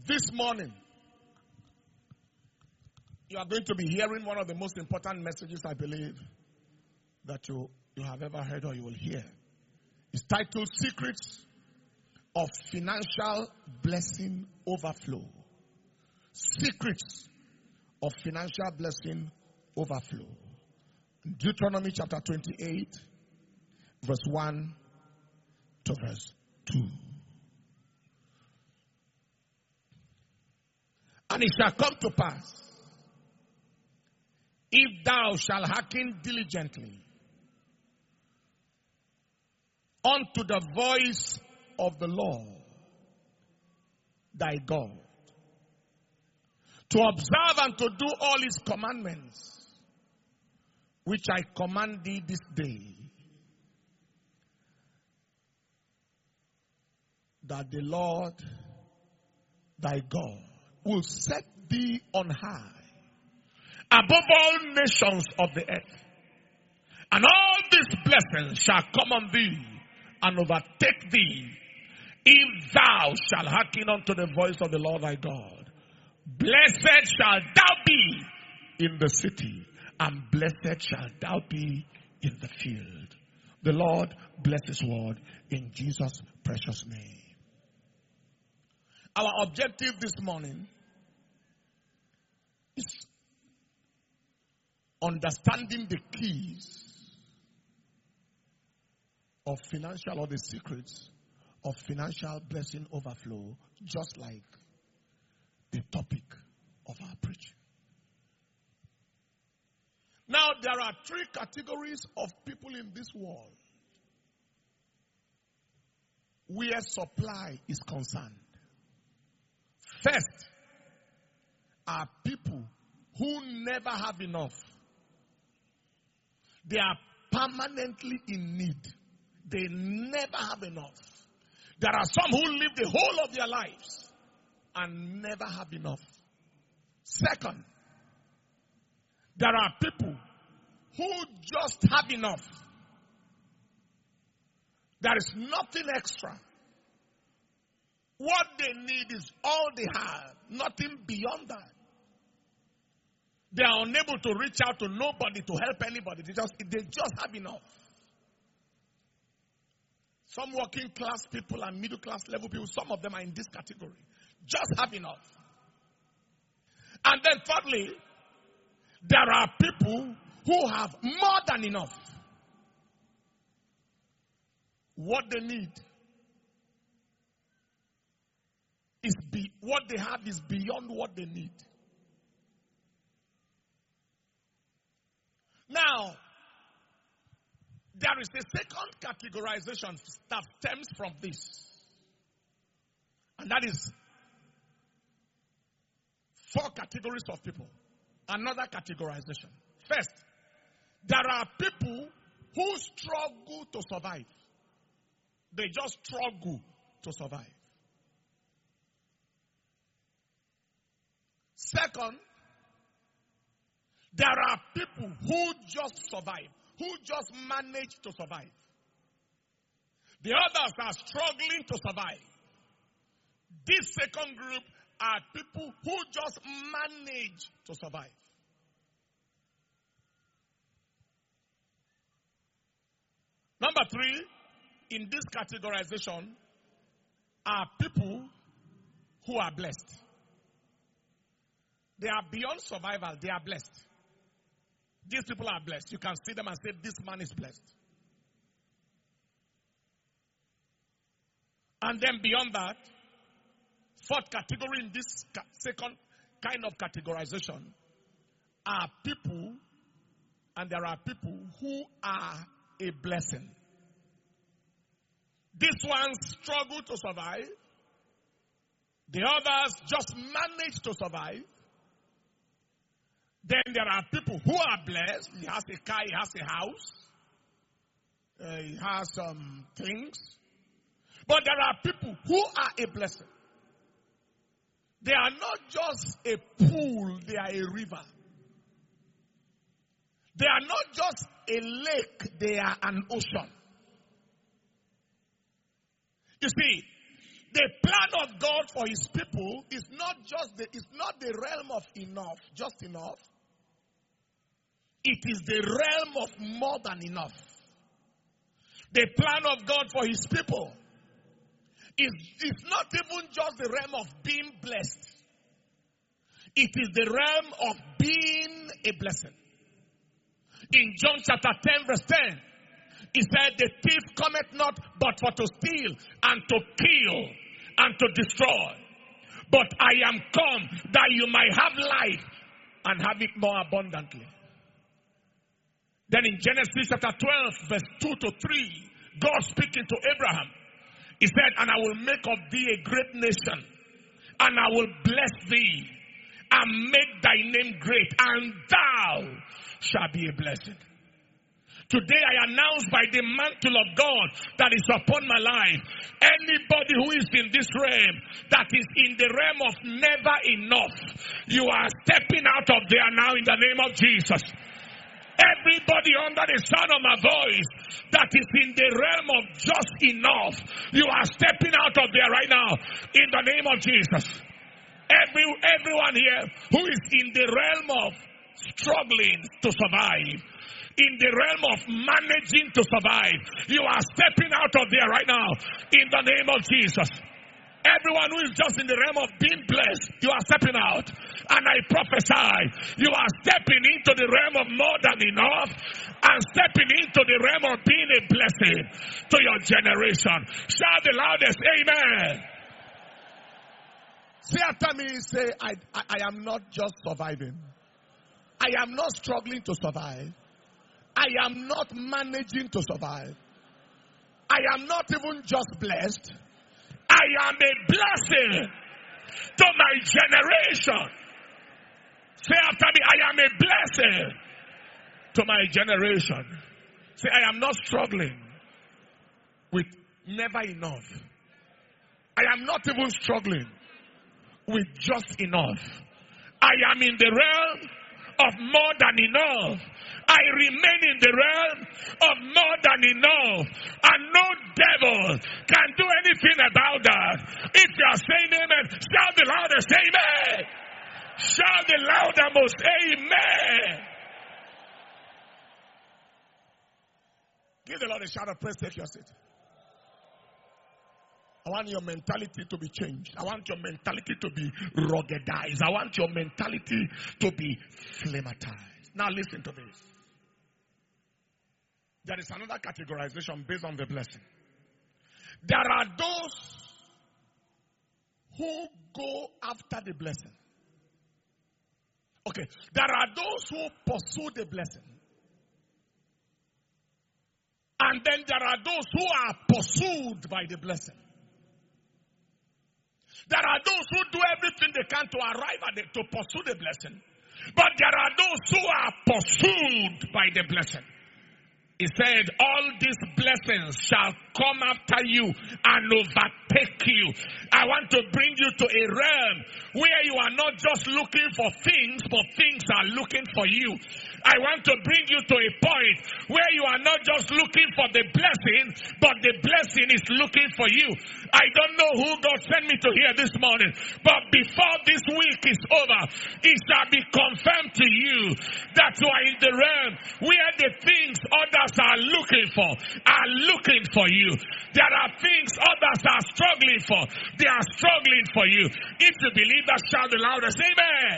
This morning, you are going to be hearing one of the most important messages, I believe, that you have ever heard or you will hear. It's titled Secrets of Financial Blessing Overflow. Secrets of Financial Blessing Overflow. Deuteronomy chapter 28, verse 1 to verse 2. And it shall come to pass, if thou shalt hearken diligently unto the voice of the Lord thy God, to observe and to do all his commandments, which I command thee this day, that the Lord thy God will set thee on high above all nations of the earth. And all these blessings shall come on thee and overtake thee, if thou shalt hearken unto the voice of the Lord thy God. Blessed shalt thou be in the city, and blessed shalt thou be in the field. The Lord bless his word in Jesus' precious name. Our objective this morning is understanding the keys of financial, or the secrets of financial blessing overflow, just like the topic of our preaching. Now, there are three categories of people in this world where supply is concerned. First are people who never have enough. They are permanently in need. They never have enough. There are some who live the whole of their lives and never have enough. Second, there are people who just have enough. There is nothing extra. What they need is all they have, nothing beyond that. They are unable to reach out to nobody to help anybody. They just have enough. Some working class people and middle class level people, some of them are in this category. Just have enough. And then thirdly, there are people who have more than enough. What they need is what they have is beyond what they need. Now, there is a second categorization that stems from this. And that is 4 categories of people. Another categorization. First, there are people who struggle to survive. They just struggle to survive. Second, there are people who just survive, who just manage to survive. The others are struggling to survive. This second group are people who just manage to survive. Number 3, in this categorization, are people who are blessed. They are beyond survival, they are blessed. These people are blessed. You can see them and say, this man is blessed. And then beyond that, 4th category in this second kind of categorization are people, and there are people who are a blessing. These ones struggle to survive. The others just manage to survive. Then there are people who are blessed. He has a car, he has a house. He has some things. But there are people who are a blessing. They are not just a pool, they are a river. They are not just a lake, they are an ocean. You see, The plan of God for his people is not the realm of enough, just enough. It is the realm of more than enough. The plan of God for his people is not even just the realm of being blessed. It is the realm of being a blessing. In John chapter 10 verse 10, he said, the thief cometh not but for to steal and to kill and to destroy. But I am come that you might have life and have it more abundantly. Then in Genesis chapter 12 verse 2 to 3, God speaking to Abraham, he said, and I will make of thee a great nation, and I will bless thee, and make thy name great, and thou shalt be a blessing. Today I announce by the mantle of God that is upon my life, anybody who is in this realm, that is in the realm of never enough, you are stepping out of there now in the name of Jesus. Everybody under the sound of my voice that is in the realm of just enough, you are stepping out of there right now in the name of Jesus. Everyone here who is in the realm of struggling to survive, in the realm of managing to survive, you are stepping out of there right now in the name of Jesus. Everyone who is just in the realm of being blessed, you are stepping out. And I prophesy, you are stepping into the realm of more than enough and stepping into the realm of being a blessing to your generation. Shout the loudest, amen. Say after me, say, I am not just surviving. I am not struggling to survive. I am not managing to survive. I am not even just blessed. I am a blessing to my generation. Say after me, I am a blessing to my generation. Say, I am not struggling with never enough. I am not even struggling with just enough. I am in the realm of more than enough. I remain in the realm of more than enough. And no devil can do anything about that. If you are saying amen, shout the loudest amen. Shout the loudest amen. Give the Lord a shout of praise. Take your seat. I want your mentality to be changed. I want your mentality to be ruggedized. I want your mentality to be flamatized. Now listen to this. There is another categorization based on the blessing. There are those who go after the blessing. Okay, there are those who pursue the blessing. And then there are those who are pursued by the blessing. There are those who do everything they can to arrive at it, to pursue the blessing. But there are those who are pursued by the blessing. He said, all these blessings shall come after you and overtake you. I want to bring you to a realm where you are not just looking for things, but things are looking for you. I want to bring you to a point where you are not just looking for the blessing, but the blessing is looking for you. I don't know who God sent me to here this morning, but before this week is over, it shall be confirmed to you that you are in the realm where the things others are looking for you. There are things others are struggling for. They are struggling for you. If you believe that, shout the loudest, amen.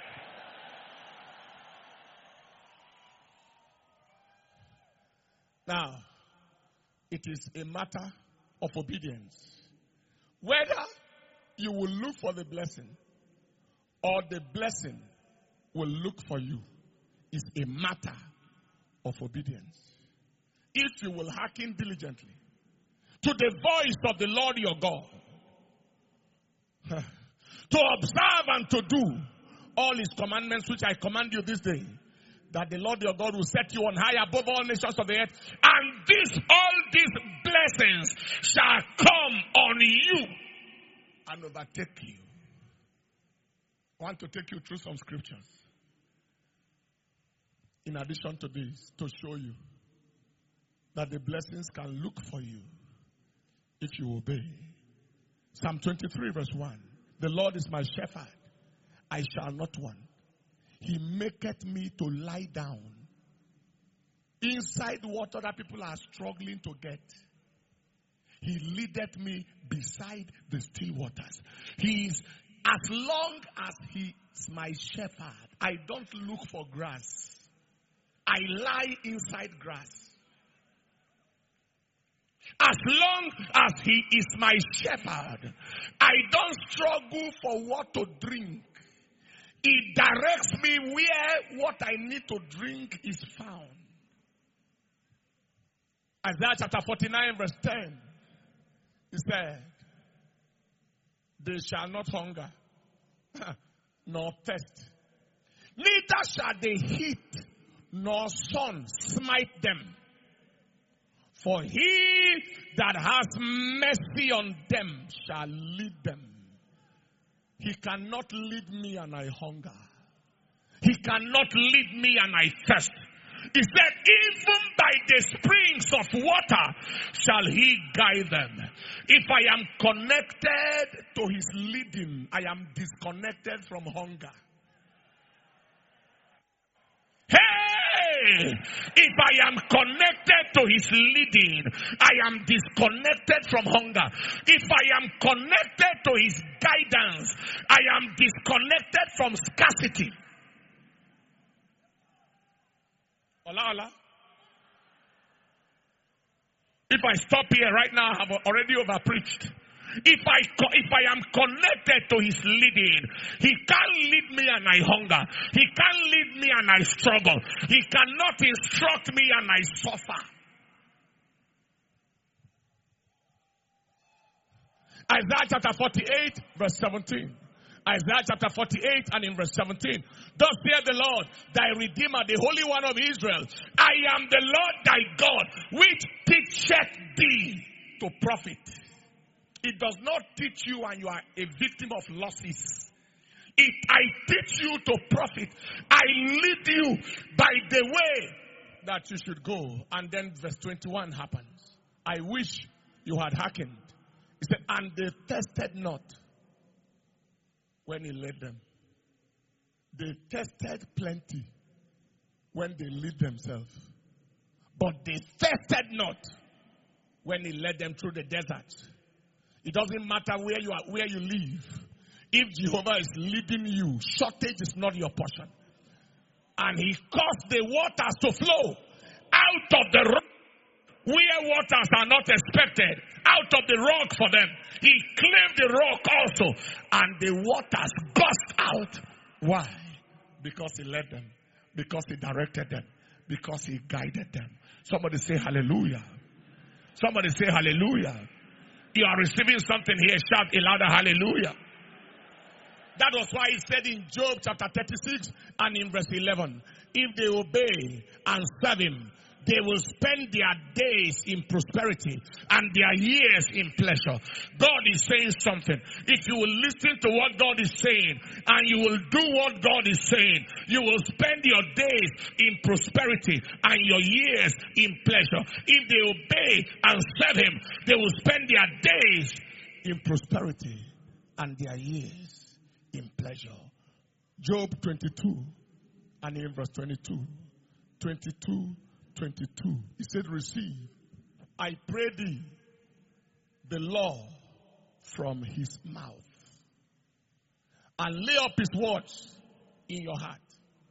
Now, it is a matter of obedience. Whether you will look for the blessing or the blessing will look for you is a matter of obedience. If you will hearken diligently to the voice of the Lord your God, to observe and to do all his commandments which I command you this day, that the Lord your God will set you on high above all nations of the earth, and all these blessings shall come on you and overtake you. I want to take you through some scriptures in addition to this to show you that the blessings can look for you if you obey. Psalm 23 verse 1. The Lord is my shepherd. I shall not want. He maketh me to lie down inside water that people are struggling to get. He leadeth me beside the still waters. As long as he is my shepherd, I don't look for grass. I lie inside grass. As long as he is my shepherd, I don't struggle for what to drink. He directs me where what I need to drink is found. Isaiah chapter 49 verse 10. He said, they shall not hunger, nor thirst. Neither shall the heat nor sun smite them. For he that has mercy on them shall lead them. He cannot lead me and I hunger. He cannot lead me and I thirst. He said, even by the springs of water shall he guide them. If I am connected to his leading, I am disconnected from hunger. Hey! If I am connected to his leading, I am disconnected from hunger. If I am connected to his guidance, I am disconnected from scarcity. Hola. If I stop here right now, I have already overpreached. If I am connected to his leading, he can't lead me and I hunger. He can't lead me and I struggle. He cannot instruct me and I suffer. Isaiah chapter 48 verse 17. Isaiah chapter 48 and in verse 17. Thus saith the Lord, thy Redeemer, the Holy One of Israel. I am the Lord thy God, which teacheth thee to profit. It does not teach you and you are a victim of losses. I teach you to profit. I lead you by the way that you should go. And then verse 21 happens. I wish you had hearkened. He said, and they tested not when he led them. They tested plenty when they lead themselves. But they tested not when he led them through the desert. It doesn't matter where you are, where you live. If Jehovah is leading you, shortage is not your portion. And he caused the waters to flow out of the rock where waters are not expected. Out of the rock for them. He cleft the rock also. And the waters gushed out. Why? Because he led them. Because he directed them. Because he guided them. Somebody say hallelujah. Somebody say hallelujah. You are receiving something here. Shout a louder hallelujah. That was why he said in Job chapter 36 and in verse 11, if they obey and serve him, they will spend their days in prosperity and their years in pleasure. God is saying something. If you will listen to what God is saying and you will do what God is saying, you will spend your days in prosperity and your years in pleasure. If they obey and serve him, they will spend their days in prosperity and their years in pleasure. Job 22 and in verse 22. 22. He said, receive, I pray thee, the law from his mouth, and lay up his words in your heart.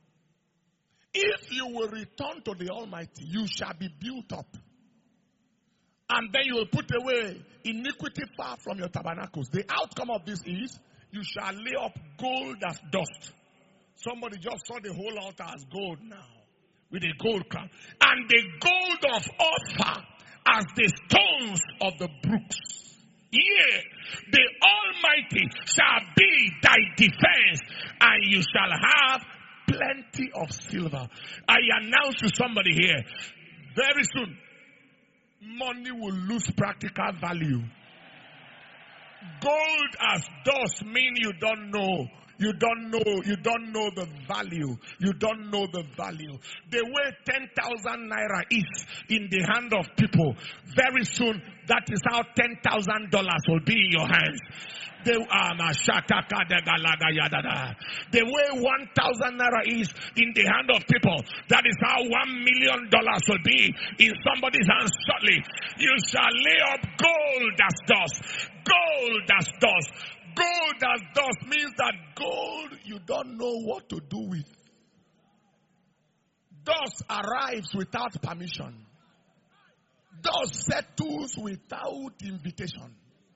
If you will return to the Almighty, you shall be built up. And then you will put away iniquity far from your tabernacles. The outcome of this is, you shall lay up gold as dust. Somebody just saw the whole altar as gold now. With a gold crown. And the gold of Ophir as the stones of the brooks. Yea, the Almighty shall be thy defense, and you shall have plenty of silver. I announce to somebody here, very soon, money will lose practical value. Gold as dust mean you don't know. You don't know the value. You don't know the value. The way 10,000 naira is in the hand of people, very soon that is how $10,000 will be in your hands. The way 1,000 naira is in the hand of people, that is how $1 million will be in somebody's hands shortly. You shall lay up gold as dust. Gold as dust. Gold as dust means that gold you don't know what to do with. Dust arrives without permission. Dust settles without invitation.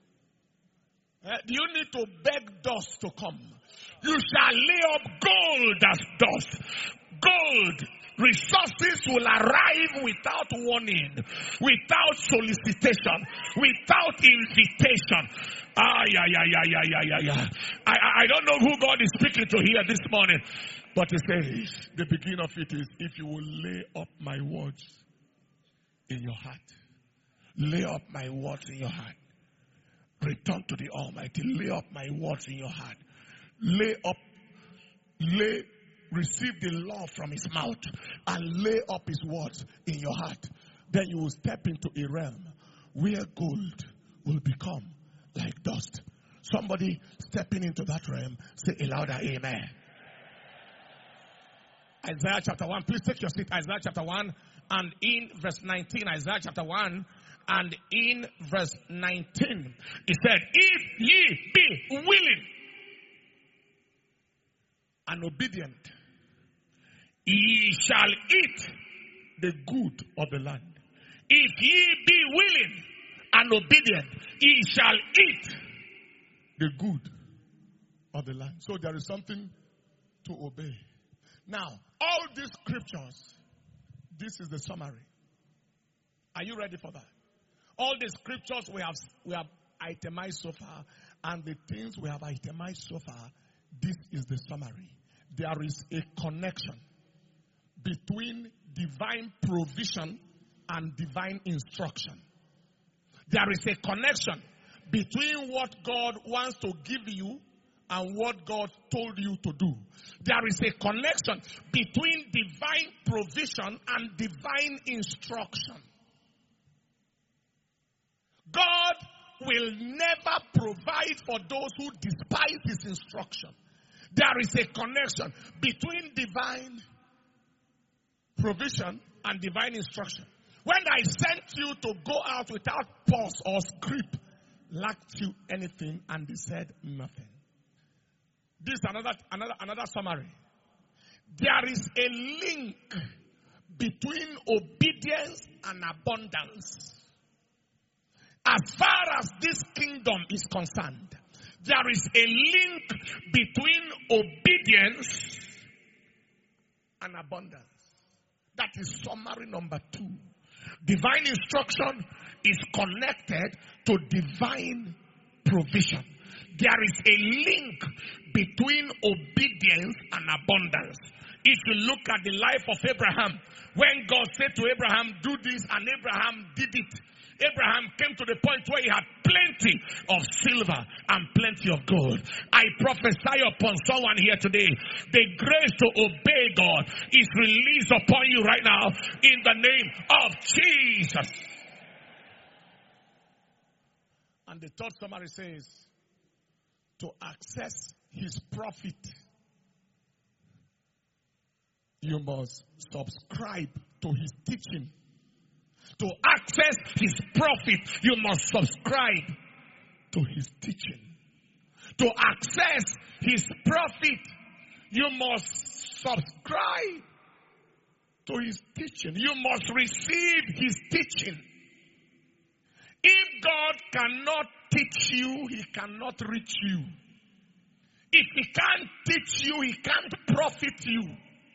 Do you need to beg dust to come? You shall lay up gold as dust. Gold. Resources will arrive without warning, without solicitation, without invitation. I don't know who God is speaking to here this morning, but he says, the beginning of it is, if you will lay up my words in your heart. Lay up my words in your heart. Return to the Almighty. Lay up my words in your heart. Receive the law from his mouth and lay up his words in your heart. Then you will step into a realm where gold will become like dust. Somebody stepping into that realm, say a louder amen. Isaiah chapter 1. Please take your seat. Isaiah chapter 1 and in verse 19. Isaiah chapter 1 and in verse 19. He said, if ye be willing and obedient, ye shall eat the good of the land. If ye be willing and obedient, ye shall eat the good of the land. So there is something to obey. Now, all these scriptures, this is the summary. Are you ready for that? All the scriptures we have itemized so far, and the things we have itemized so far, this is the summary. There is a connection between divine provision and divine instruction. There is a connection between what God wants to give you and what God told you to do. There is a connection between divine provision and divine instruction. God will never provide for those who despise his instruction. There is a connection between divine provision and divine instruction. When I sent you to go out without pause or script, lacked you anything? And they said nothing. This is another summary. There is a link between obedience and abundance. As far as this kingdom is concerned, there is a link between obedience and abundance. That is summary number 2. Divine instruction is connected to divine provision. There is a link between obedience and abundance. If you look at the life of Abraham, when God said to Abraham, do this, and Abraham did it, Abraham came to the point where he had plenty of silver and plenty of gold. I prophesy upon someone here today, the grace to obey God is released upon you right now in the name of Jesus. And the third summary says, to access his profit, you must subscribe to his teaching. To access his profit, you must subscribe to his teaching. To access his profit, you must subscribe to his teaching. You must receive his teaching. If God cannot teach you, he cannot reach you. If he can't teach you, he can't profit you.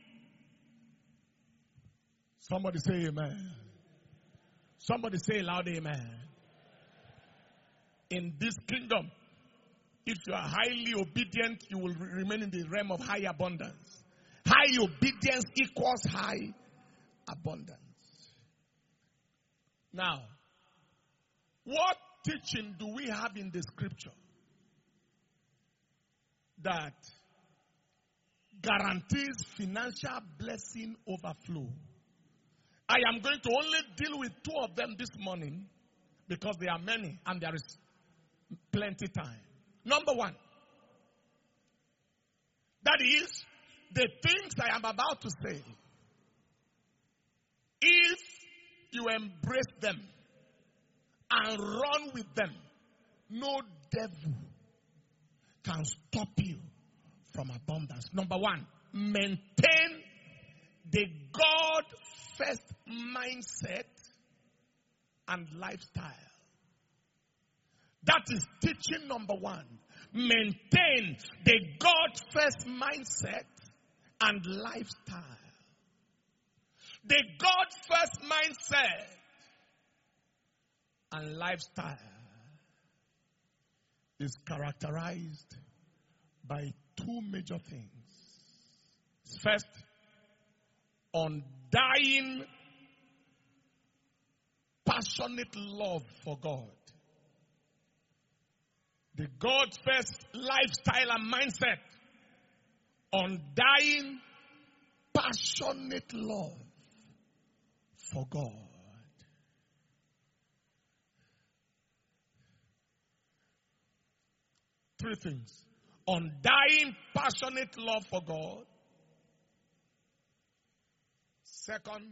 Somebody say amen. Somebody say loud amen. In this kingdom, if you are highly obedient, you will remain in the realm of high abundance. High obedience equals high abundance. Now, what teaching do we have in the scripture that guarantees financial blessing overflow. I am going to only deal with two of them this morning because there are many and there is plenty time. Number one, that is the things I am about to say. If you embrace them and run with them, no devil can stop you from abundance. Number one, maintain the God-first mindset and lifestyle. That is teaching number one. Maintain the God-first mindset and lifestyle. The God-first mindset and lifestyle is characterized by two major things. First, undying, passionate love for God. The God-first lifestyle and mindset. Undying, passionate love for God. Three things. Undying, passionate love for God. Second,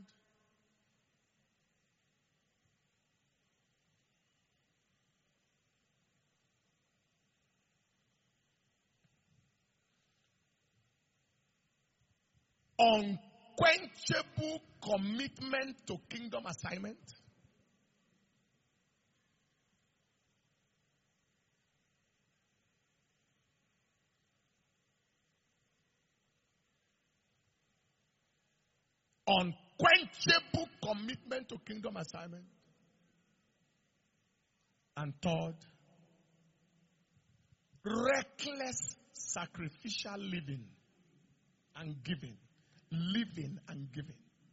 unquenchable commitment to kingdom assignment. Unquenchable commitment to kingdom assignment. And third, reckless sacrificial living and giving. Living and giving.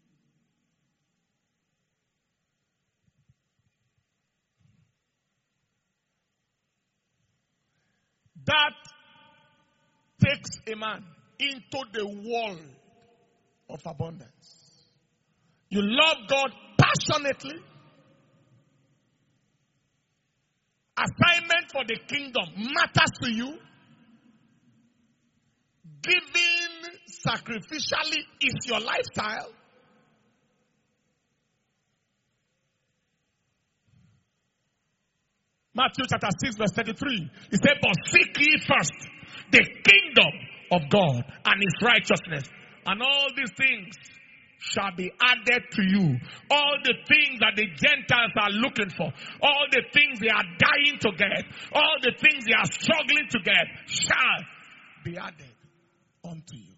That takes a man into the world of abundance. You love God passionately. Assignment for the kingdom matters to you. Giving sacrificially is your lifestyle. Matthew chapter 6 verse 33. He said, but seek ye first the kingdom of God and his righteousness, and all these things shall be added to you. All the things that the Gentiles are looking for, all the things they are dying to get, all the things they are struggling to get, shall be added unto you.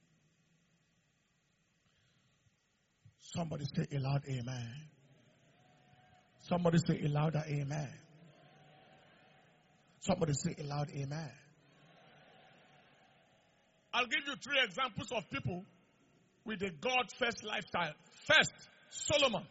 Somebody say a loud amen. Somebody say a louder amen. Somebody say a loud amen. I'll give you three examples of people with a God-first lifestyle. First, Solomon.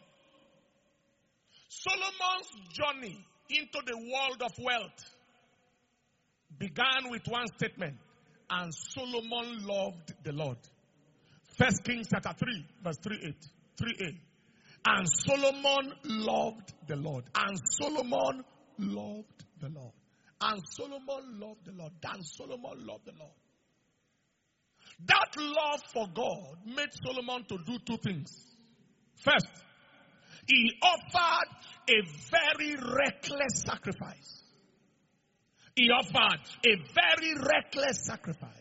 Solomon's journey into the world of wealth began with one statement. And Solomon loved the Lord. 1 Kings chapter 3, verse 3a. And Solomon loved the Lord. And Solomon loved the Lord. And Solomon loved the Lord. And Solomon loved the Lord. That love for God made Solomon to do two things. First, he offered a very reckless sacrifice. He offered a very reckless sacrifice.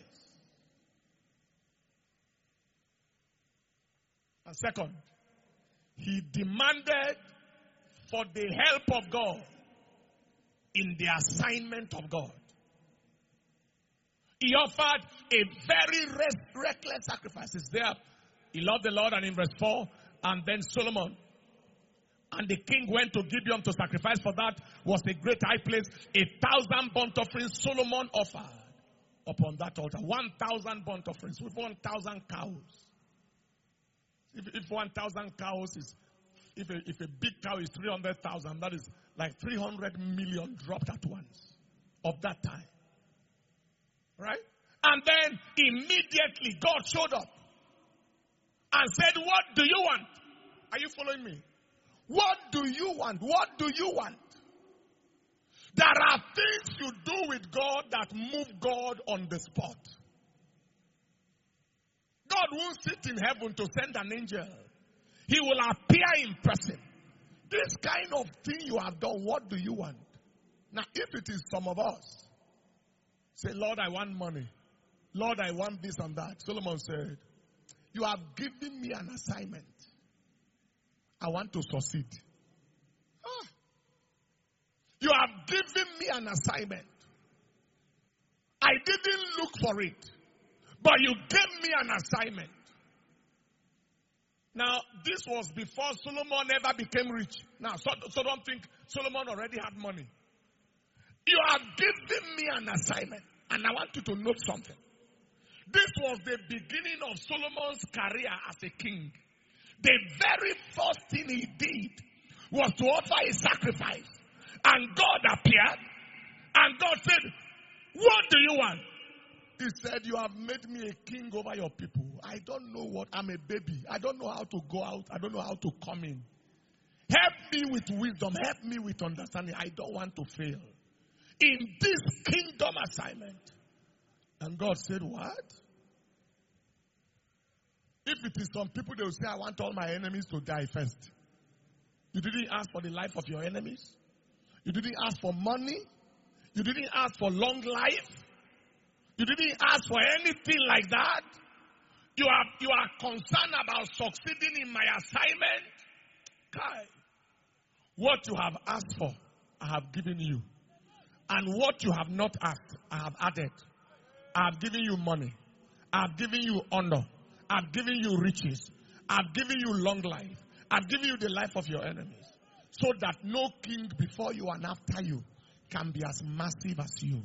And second, he demanded for the help of God in the assignment of God. He offered a very reckless sacrifice. It's there. He loved the Lord, and in verse 4, and then Solomon and the king went to Gibeon to sacrifice, for that was a great high place. 1,000 burnt offerings Solomon offered upon that altar. 1,000 burnt offerings with 1,000 cows. If 1,000 cows is, if a big cow is 300,000, that is like 300 million dropped at once of that time. Right? And then immediately God showed up and said, what do you want? Are you following me? What do you want? What do you want? There are things you do with God that move God on the spot. God won't sit in heaven to send an angel. He will appear in person. This kind of thing you have done, what do you want? Now, if it is some of us, say, Lord, I want money. Lord, I want this and that. Solomon said, you have given me an assignment. I want to succeed. You have given me an assignment. I didn't look for it, but you gave me an assignment. Now, this was before Solomon ever became rich. Now, so don't think Solomon already had money. You have given me an assignment, and I want you to note something. This was the beginning of Solomon's career as a king. The very first thing he did was to offer a sacrifice. And God appeared. And God said, what do you want? He said, you have made me a king over your people. I don't know what. I'm a baby. I don't know how to go out. I don't know how to come in. Help me with wisdom. Help me with understanding. I don't want to fail in this kingdom assignment. And God said, what? If it is some people, they will say, I want all my enemies to die first. You didn't ask for the life of your enemies. You didn't ask for money. You didn't ask for long life. You didn't ask for anything like that. You are concerned about succeeding in my assignment. Kai, what you have asked for, I have given you. And what you have not asked, I have added. I have given you money. I have given you honor. I have given you riches. I have given you long life. I have given you the life of your enemies. So that no king before you and after you can be as massive as you.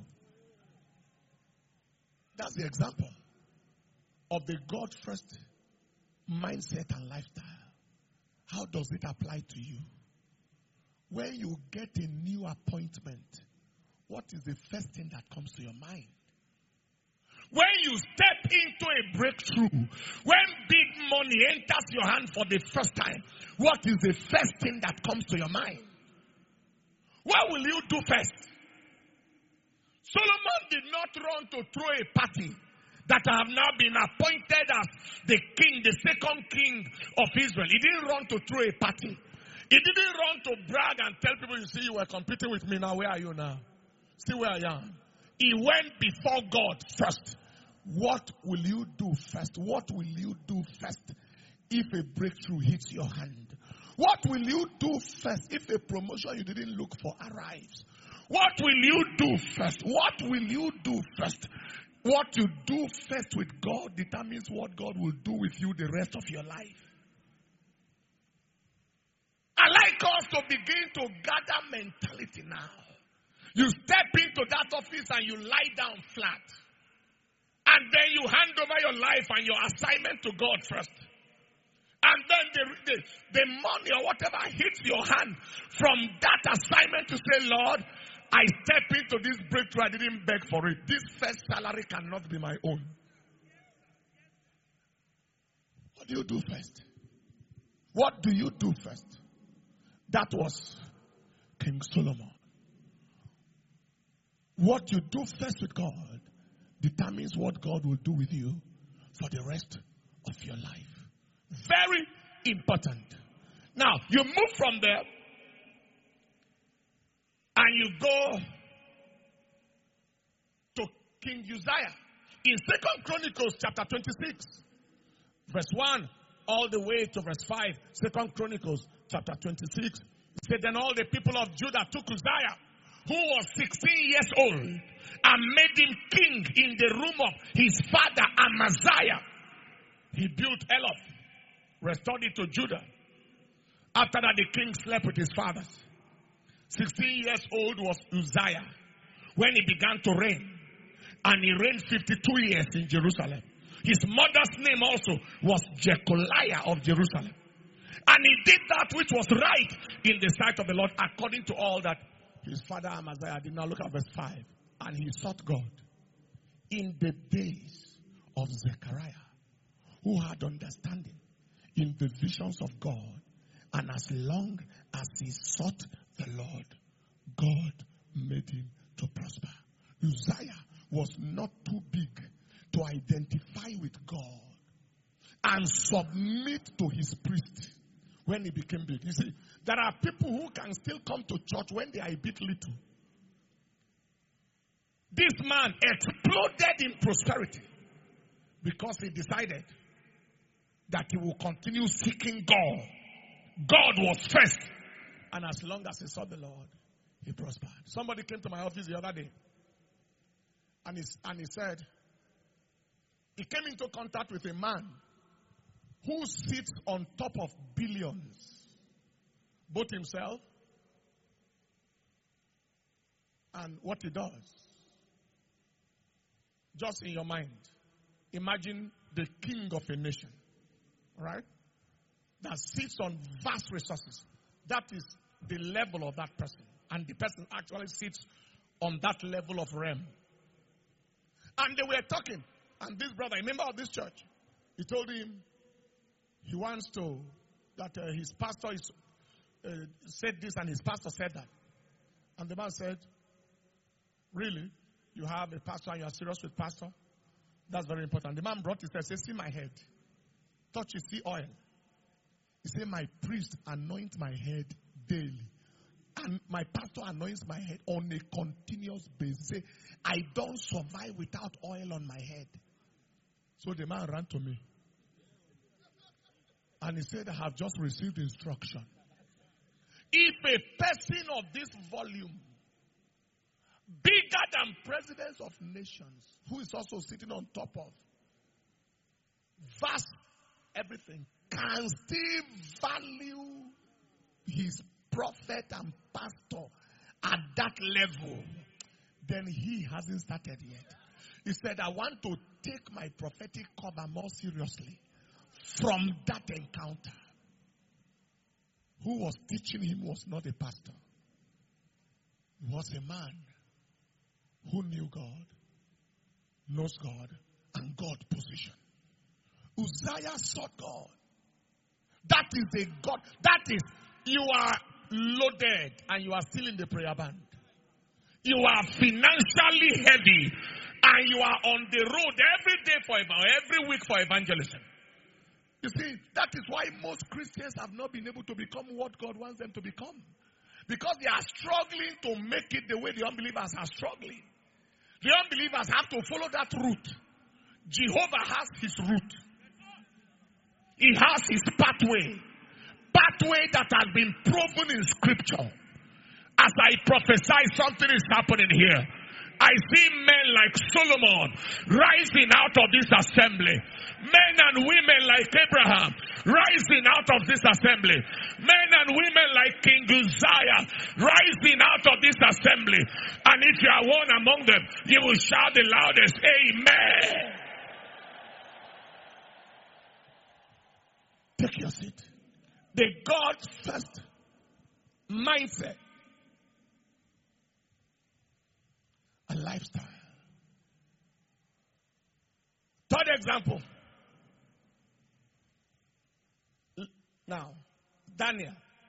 That's the example of the God first mindset and lifestyle. How does it apply to you? When you get a new appointment, what is the first thing that comes to your mind? When you step into a breakthrough, when big money enters your hand for the first time, what is the first thing that comes to your mind? What will you do first? Solomon did not run to throw a party that I have now been appointed as the king, the second king of Israel. He didn't run to throw a party. He didn't run to brag and tell people, you see, you were competing with me, now where are you now? See where I am. He went before God first. What will you do first? What will you do first if a breakthrough hits your hand? What will you do first if a promotion you didn't look for arrives? What will you do first? What will you do first? What you do first with God determines what God will do with you the rest of your life. I like us to begin to gather mentality now. You step into that office and you lie down flat. And then you hand over your life and your assignment to God first. And then the money or whatever hits your hand from that assignment to say, Lord, I step into this breakthrough. I didn't beg for it. This first salary cannot be my own. What do you do first? What do you do first? That was King Solomon. What you do first with God determines what God will do with you for the rest of your life. Very important. Now, you move from there and you go to King Uzziah. In 2 Chronicles chapter 26, verse 1 all the way to verse 5, 2 Chronicles chapter 26, it said, then all the people of Judah took Uzziah, who was 16 years old, and made him king in the room of his father Amaziah. He built Eloth, restored it to Judah. After that, the king slept with his fathers. 16 years old was Uzziah when he began to reign. And he reigned 52 years in Jerusalem. His mother's name also was Jecoliah of Jerusalem. And he did that which was right in the sight of the Lord, according to all that his father Amaziah did. Now look at verse 5. And he sought God. in the days of Zechariah, who had understanding in the visions of God, and as long as he sought the Lord, God made him to prosper. Uzziah was not too big to identify with God and submit to his priest when he became big. You see, there are people who can still come to church when they are a bit little. This man exploded in prosperity because he decided that he will continue seeking God. God was first. And as long as he saw the Lord, he prospered. Somebody came to my office the other day. And he said, he came into contact with a man who sits on top of billions. Both himself and what he does. Just in your mind, imagine the king of a nation, right? That sits on vast resources. That is the level of that person. And the person actually sits on that level of realm. And they were talking. And this brother, a member of this church, he told him he wants to, that his pastor is, said this and his pastor said that. And the man said, really? You have a pastor and you are serious with pastor? That's very important. The man brought his head, said, see my head. Touch it, see oil. He said, my priest anoints my head daily. And my pastor anoints my head on a continuous basis. Say, I don't survive without oil on my head. So the man ran to me. And he said, I have just received instruction. If a person of this volume, bigger than presidents of nations, who is also sitting on top of vast everything, can still value his prophet and pastor at that level, then he hasn't started yet. He said, I want to take my prophetic cover more seriously from that encounter. Who was teaching him was not a pastor. He was a man who knew God, knows God, and God position. Uzziah sought God. That is a God. That is, you are loaded and you are still in the prayer band. You are financially heavy and you are on the road every day every week for evangelism. You see, that is why most Christians have not been able to become what God wants them to become. Because they are struggling to make it the way the unbelievers are struggling. The unbelievers have to follow that route. Jehovah has his route. He has his pathway. Pathway that has been proven in scripture. As I prophesy, something is happening here. I see men like Solomon rising out of this assembly. Men and women like Abraham rising out of this assembly. Men and women like King Uzziah rising out of this assembly. And if you are one among them, you will shout the loudest, Amen. Take your seat. The God first mindset and lifestyle. Third example. Now, Daniel.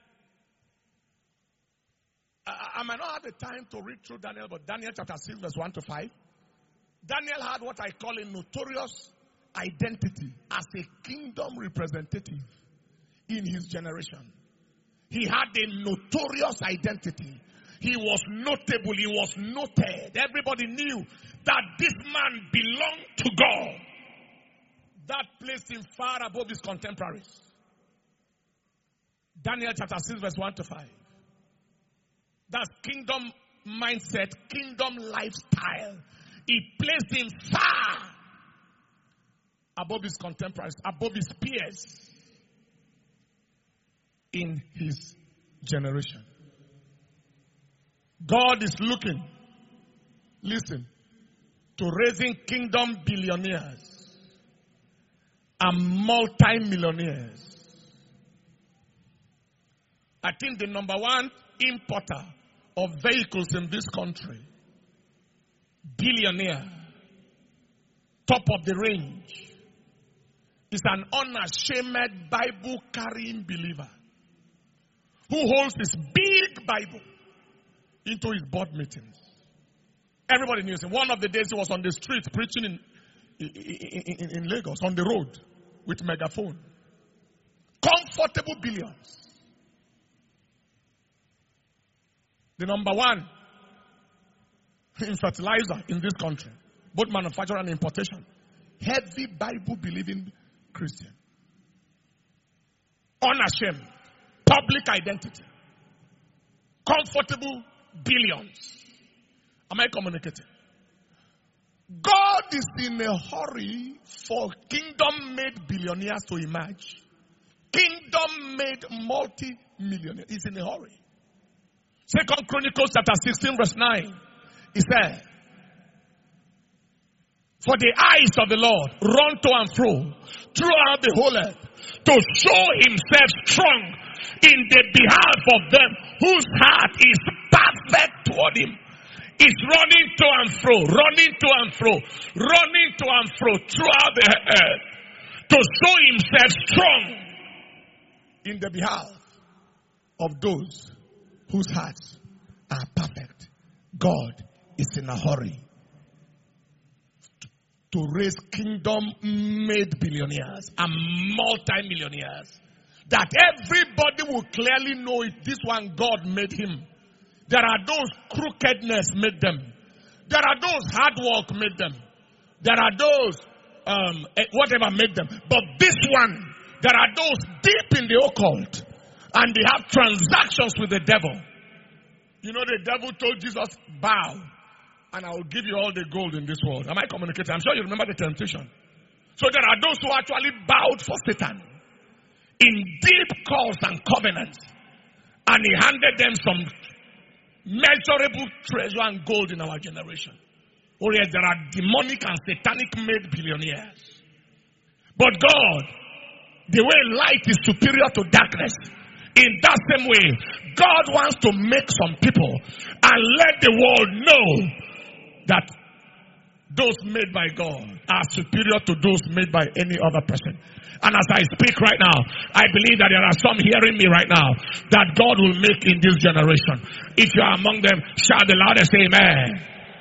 I might not have the time to read through Daniel, but Daniel chapter 6 verse 1 to 5. Daniel had what I call a notorious identity as a kingdom representative in his generation. He had a notorious identity. He was notable. He was noted. Everybody knew that this man belonged to God. That placed him far above his contemporaries. Daniel chapter 6 verse 1 to 5. That's kingdom mindset, kingdom lifestyle. He placed him far above his contemporaries, above his peers in his generation. God is looking, listen, to raising kingdom billionaires and multi-millionaires. I think the number one importer of vehicles in this country, billionaire, top of the range, is an unashamed Bible-carrying believer who holds his big Bible into his board meetings. Everybody knows him. One of the days he was on the street preaching in Lagos, on the road, with megaphone. Comfortable billions. The number one in fertilizer in this country, both manufacture and importation. Heavy Bible-believing Christian. Unashamed. Public identity. Comfortable billions. Am I communicating? God is in a hurry for kingdom-made billionaires to emerge. Kingdom-made multi-millionaires. He's in a hurry. 2 Chronicles chapter 16 verse 9. He said, for the eyes of the Lord run to and fro throughout the whole earth to show himself strong in the behalf of them whose heart is perfect toward him. He's running to and fro, running to and fro, running to and fro throughout the earth to show himself strong in the behalf of those whose hearts are perfect. God is in a hurry to raise kingdom-made billionaires and multi-millionaires that everybody will clearly know if this one God made him. There are those crookedness made them. There are those hard work made them. There are those whatever made them. But this one, there are those deep in the occult and they have transactions with the devil. You know, the devil told Jesus, bow and I will give you all the gold in this world. Am I communicating? I'm sure you remember the temptation. So there are those who actually bowed for Satan in deep calls and covenants. And he handed them some measurable treasure and gold in our generation. Whereas there are demonic and satanic made billionaires. But God, the way light is superior to darkness, in that same way, God wants to make some people and let the world know that those made by God are superior to those made by any other person. And as I speak right now, I believe that there are some hearing me right now that God will make in this generation. If you are among them, shout the loudest amen.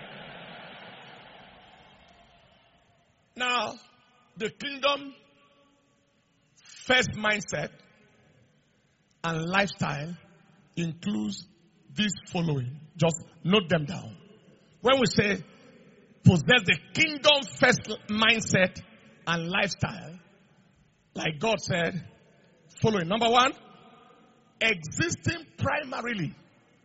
Now, the kingdom first mindset and lifestyle includes this following. Just note them down. When we say possess the kingdom first mindset and lifestyle, like God said, following. Number one, existing primarily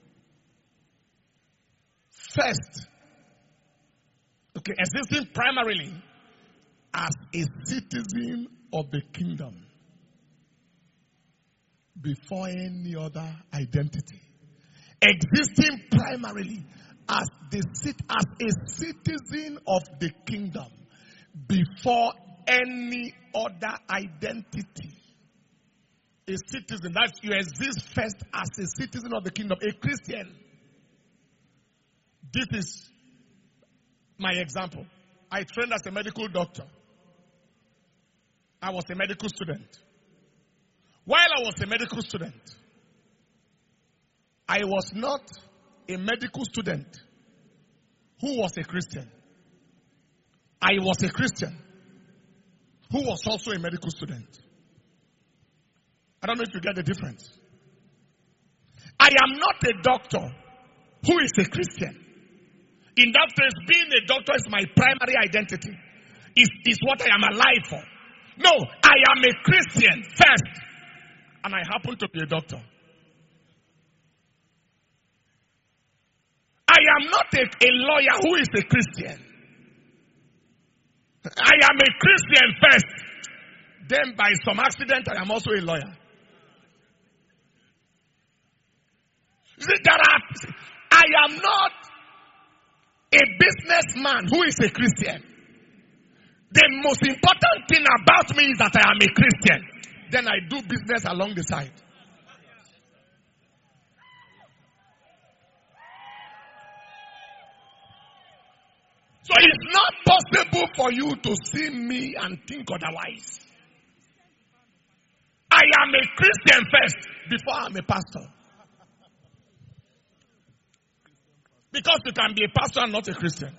first. Okay, existing primarily as a citizen of the kingdom before any other identity. Existing primarily as a citizen of the kingdom before any other identity. A citizen, that you exist first as a citizen of the kingdom, a Christian. This is my example. I trained as a medical doctor. I was a medical student. While I was a medical student, I was not a medical student who was a Christian. I was a Christian who was also a medical student. I don't know if you get the difference. I am not a doctor who is a Christian. In that sense, being a doctor is my primary identity. Is what I am alive for. No, I am a Christian first. And I happen to be a doctor. I am not a lawyer who is a Christian. I am a Christian first. Then by some accident, I am also a lawyer. See, I am not a businessman who is a Christian. The most important thing about me is that I am a Christian. Then I do business along the side. So it's not possible for you to see me and think otherwise. I am a Christian first before I'm a pastor. Because you can be a pastor and not a Christian.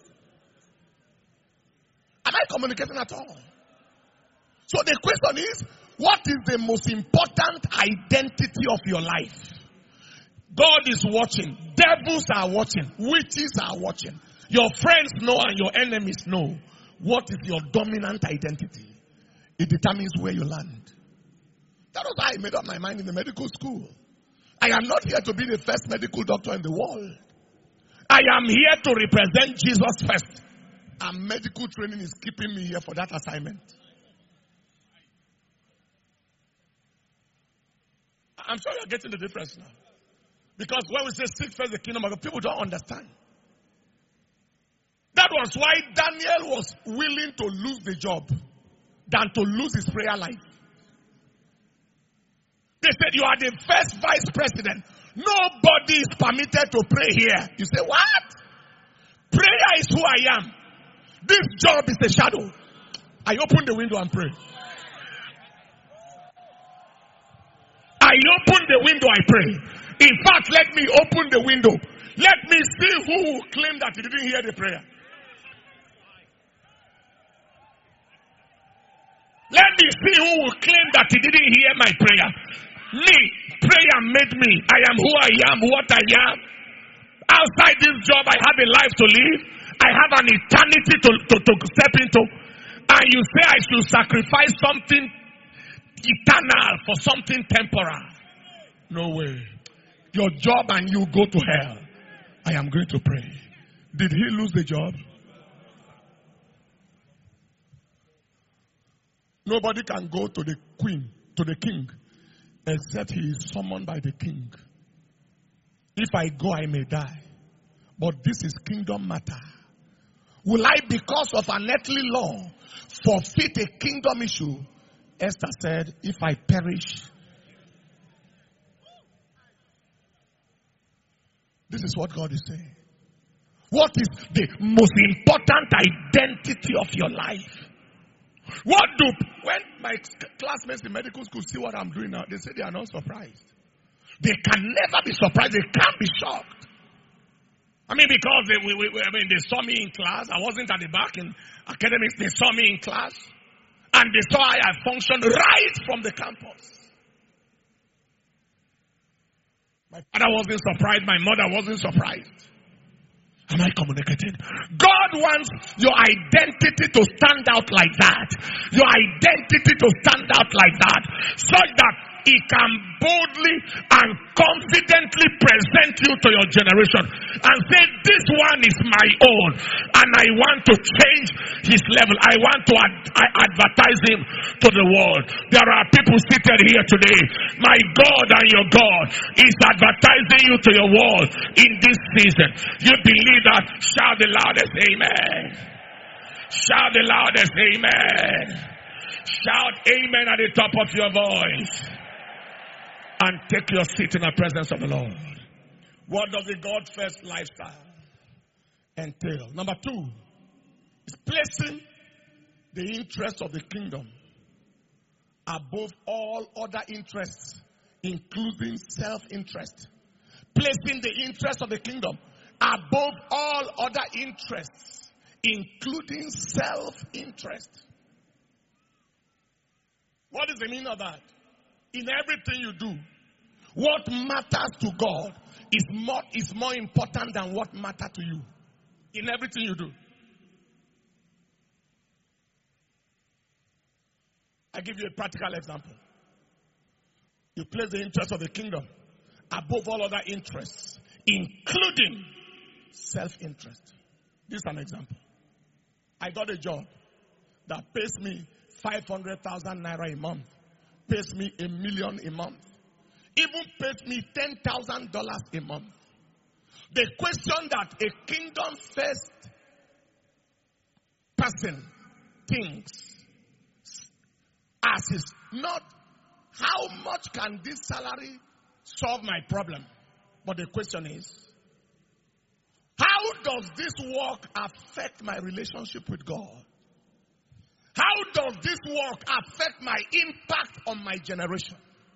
Am I communicating at all? So the question is, what is the most important identity of your life? God is watching. Devils are watching. Witches are watching. Your friends know and your enemies know. What is your dominant identity? It determines where you land. That was how I made up my mind in the medical school. I am not here to be the first medical doctor in the world. I am here to represent Jesus first. And medical training is keeping me here for that assignment. I'm sure you're getting the difference now. Because when we say seek first the kingdom of God, people don't understand. That was why Daniel was willing to lose the job than to lose his prayer life. They said, you are the first vice president. Nobody is permitted to pray here. You say, what? Prayer is who I am. This job is a shadow. I open the window and pray. I open the window, I pray. In fact, let me open the window. Let me see who will claim that he didn't hear the prayer. Let me see who will claim that he didn't hear my prayer. Me, prayer made me. I am who I am, what I am. Outside this job, I have a life to live. I have an eternity to step into. And you say I should sacrifice something eternal for something temporal. No way. Your job and you go to hell. I am going to pray. Did he lose the job? Nobody can go to the queen, to the king, except he is summoned by the king. If I go, I may die. But this is kingdom matter. Will I, because of an earthly law, forfeit a kingdom issue? Esther said, if I perish. This is what God is saying. What is the most important identity of your life? When my classmates in medical school see what I'm doing now, they say they are not surprised. They can never be surprised. They can't be shocked. I mean, because they saw me in class. I wasn't at the back in academics. They saw me in class. And they saw how I functioned right from the campus. My father wasn't surprised. My mother wasn't surprised. Am I communicating? God wants your identity to stand out like that. Your identity to stand out like that. Such that He can boldly and confidently present you to your generation and say, this one is my own and I want to change his level. I want to advertise him to the world. There are people seated here today. My God and your God is advertising you to your world in this season. You believe that? Shout the loudest amen. Shout the loudest amen. Shout amen at the top of your voice. And take your seat in the presence of the Lord. What does the God first lifestyle entail? Number 2 is placing the interest of the kingdom above all other interests, including self-interest. Placing the interest of the kingdom above all other interests, including self-interest. What is the meaning of that? In everything you do, what matters to God is more important than what matters to you. In everything you do. I give you a practical example. You place the interest of the kingdom above all other interests, including self-interest. This is an example. I got a job that pays me 500,000 naira a month. Pays me $1 million a month. Even pays me $10,000 a month. The question that a kingdom first person thinks as is not how much can this salary solve my problem, but the question is, how does this work affect my relationship with God? How does this work affect my impact on my generation?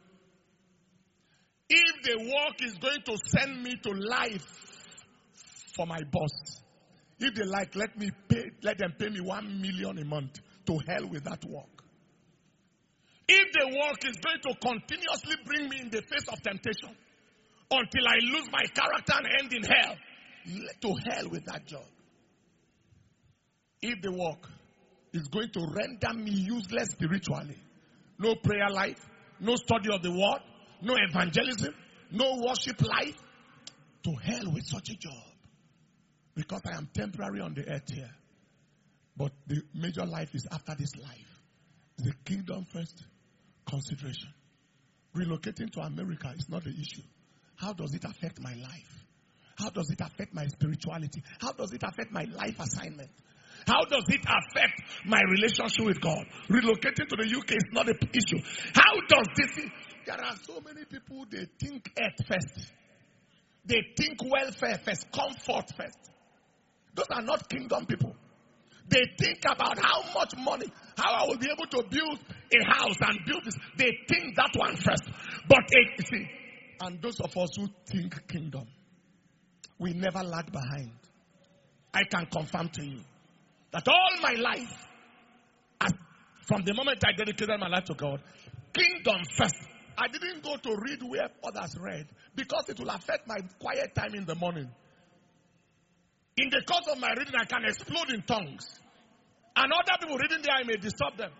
If the work is going to send me to life for my boss, if they like, let them pay me 1 million a month. To hell with that work. If the work is going to continuously bring me in the face of temptation until I lose my character and end in hell, to hell with that job. If the work is going to render me useless spiritually, no prayer life, no study of the word, no evangelism, no worship life, to hell with such a job. Because I am temporary on the earth here. But the major life is after this life. The kingdom first consideration. Relocating to America is not the issue. How does it affect my life? How does it affect my spirituality? How does it affect my life assignment? How does it affect my relationship with God? Relocating to the UK is not the issue. How does this... There are so many people, they think earth first. They think welfare first, comfort first. Those are not kingdom people. They think about how much money, how I will be able to build a house and build this. They think that one first. But see, and those of us who think kingdom, we never lag behind. I can confirm to you that all my life, from the moment I dedicated my life to God, kingdom first. I didn't go to read where others read because it will affect my quiet time in the morning. In the course of my reading, I can explode in tongues. And other people reading there, I may disturb them.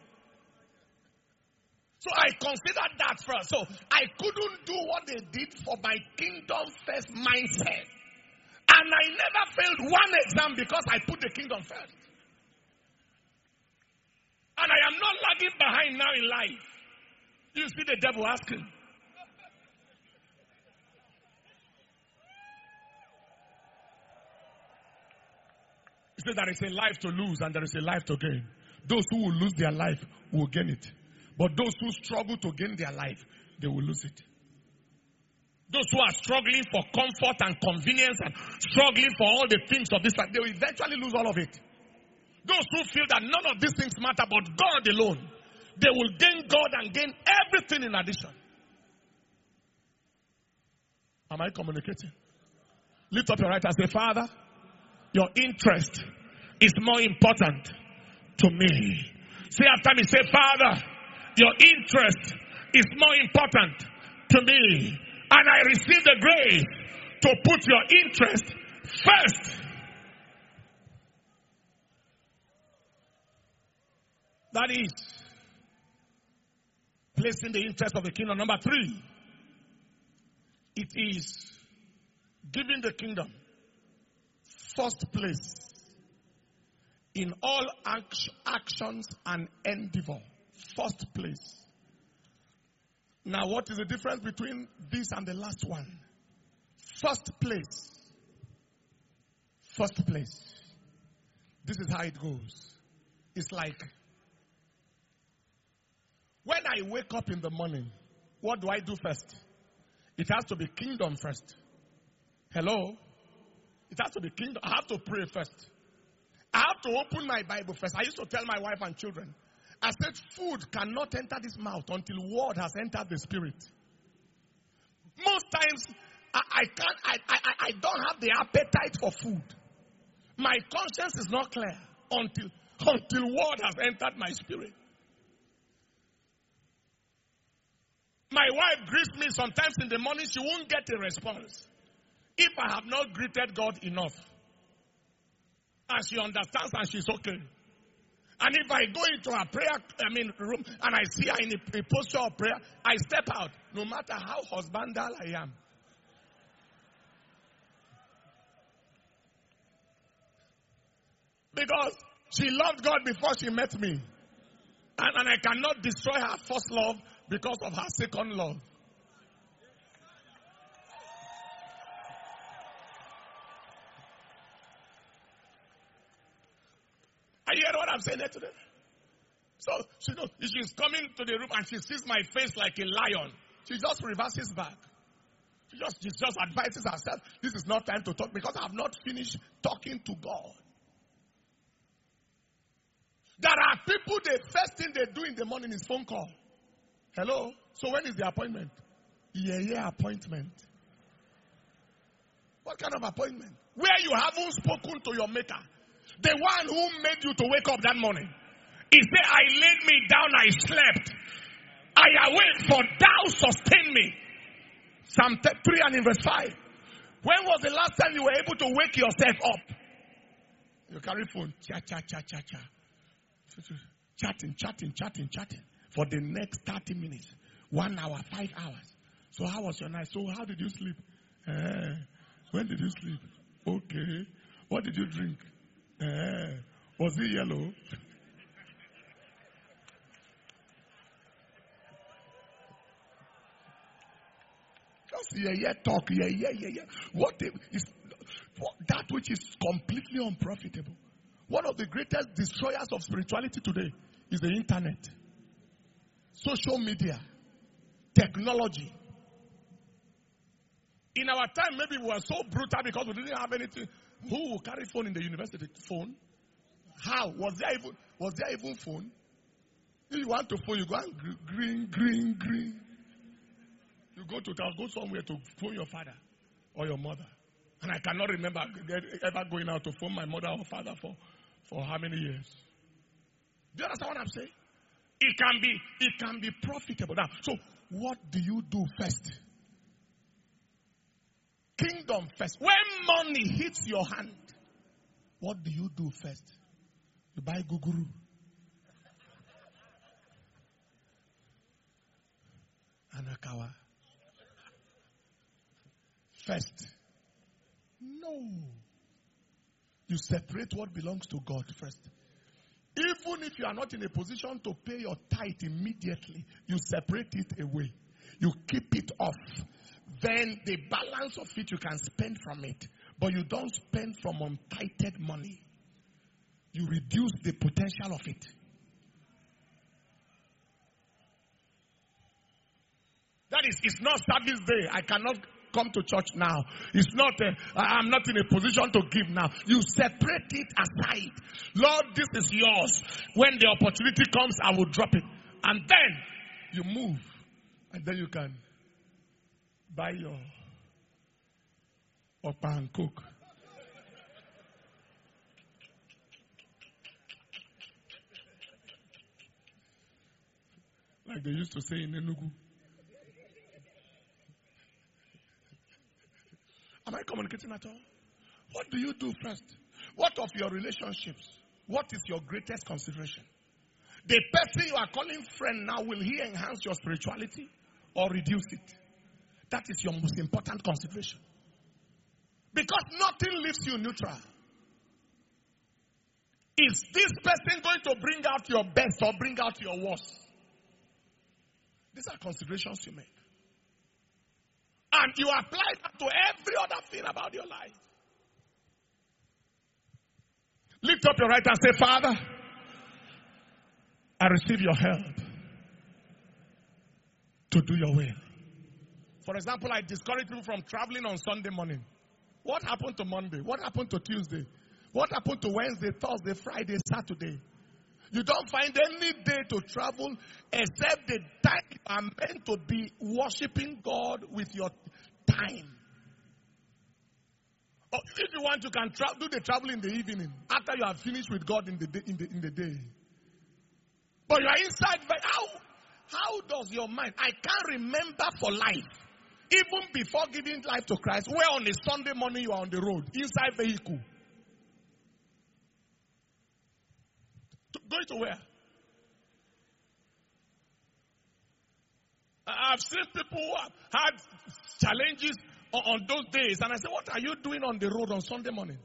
So I considered that first. So I couldn't do what they did for my kingdom first mindset. And I never failed one exam because I put the kingdom first. And I am not lagging behind now in life. You see the devil asking. He said there is a life to lose and there is a life to gain. Those who will lose their life will gain it. But those who struggle to gain their life, they will lose it. Those who are struggling for comfort and convenience and struggling for all the things of this life, they will eventually lose all of it. Those who feel that none of these things matter but God alone, they will gain God and gain everything in addition. Am I communicating? Lift up your right hand and say, Father, your interest is more important to me. Say after me, say, Father, your interest is more important to me. And I receive the grace to put your interest first. That is placing the interest of the kingdom. Number 3, it is giving the kingdom first place in all actions and endeavor. First place. Now, what is the difference between this and the last one? First place. First place. This is how it goes. It's like when I wake up in the morning, what do I do first? It has to be kingdom first. Hello? It has to be kingdom. I have to pray first. I have to open my Bible first. I used to tell my wife and children, I said, food cannot enter this mouth until word has entered the spirit. Most times, I don't have the appetite for food. My conscience is not clear until word has entered my spirit. My wife greets me sometimes in the morning, she won't get a response if I have not greeted God enough. And she understands and she's okay. And if I go into a prayer room and I see her in a posture of prayer, I step out, no matter how husbandal I am. Because she loved God before she met me. And I cannot destroy her first love because of her second love. Are you hearing what I'm saying here today? So, she's coming to the room and she sees my face like a lion. She just reverses back. She just advises herself, this is not time to talk because I have not finished talking to God. There are people, the first thing they do in the morning is phone call. Hello? So when is the appointment? Yeah, appointment. What kind of appointment? Where you haven't spoken to your maker. The one who made you to wake up that morning. He said, I laid me down, I slept. I awake, for thou sustain me. Psalm 3 and in verse 5. When was the last time you were able to wake yourself up? You carry phone. Chatting. For the next 30 minutes. 1 hour, 5 hours. So how was your night? So how did you sleep? When did you sleep? Okay. What did you drink? Was it yellow? Just talk. What is that which is completely unprofitable? One of the greatest destroyers of spirituality today is the internet, social media, technology. In our time, maybe we were so brutal because we didn't have anything. Who will carry phone in the university? Phone? How? Was there even phone? If you want to phone, you go and green. You go somewhere to phone your father or your mother. And I cannot remember ever going out to phone my mother or father for how many years. Do you understand what I'm saying? It can be profitable. Now, so what do you do first? Kingdom first. When money hits your hand, what do you do first? You buy guguru. Anakawa. First. No. You separate what belongs to God first. Even if you are not in a position to pay your tithe immediately, you separate it away. You keep it off. Then the balance of it you can spend from it. But you don't spend from untithed money. You reduce the potential of it. That is, it's not service day. I cannot come to church now. It's not, I'm not in a position to give now. You separate it aside. Lord, this is yours. When the opportunity comes, I will drop it. And then you move. And then you can buy your Opa and cook. Like they used to say in Enugu. Am I communicating at all? What do you do first? What of your relationships? What is your greatest consideration? The person you are calling friend now, will he enhance your spirituality or reduce it? That is your most important consideration. Because nothing leaves you neutral. Is this person going to bring out your best or bring out your worst? These are considerations you make. And you apply that to every other thing about your life. Lift up your right hand and say, Father, I receive your help to do your will. For example, I discourage people from traveling on Sunday morning. What happened to Monday? What happened to Tuesday? What happened to Wednesday, Thursday, Friday, Saturday? You don't find any day to travel except the time you are meant to be worshiping God with your time. Or if you want, you can do the travel in the evening after you have finished with God in the day. But you are inside. How does your mind? I can't remember for life, even before giving life to Christ, where on a Sunday morning you are on the road, inside vehicle. Going to where? I've seen people who have had challenges on those days. And I said, what are you doing on the road on Sunday morning?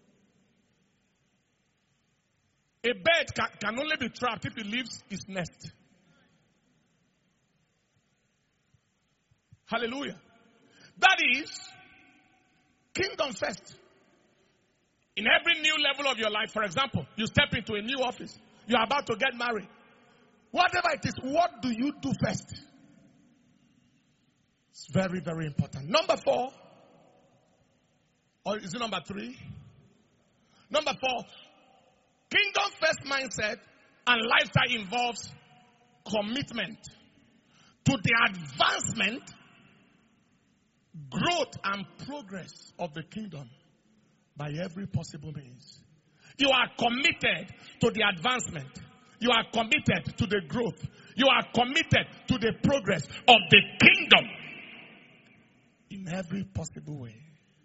A bird can only be trapped if it leaves its nest. Hallelujah. That is kingdom first. In every new level of your life, for example, you step into a new office. You are about to get married. Whatever it is, what do you do first? It's very, very important. Number 4, or is it number 3? Number 4, kingdom first mindset and lifestyle involves commitment to the advancement, growth, and progress of the kingdom by every possible means. You are committed to the advancement. You are committed to the growth. You are committed to the progress of the kingdom in every possible way.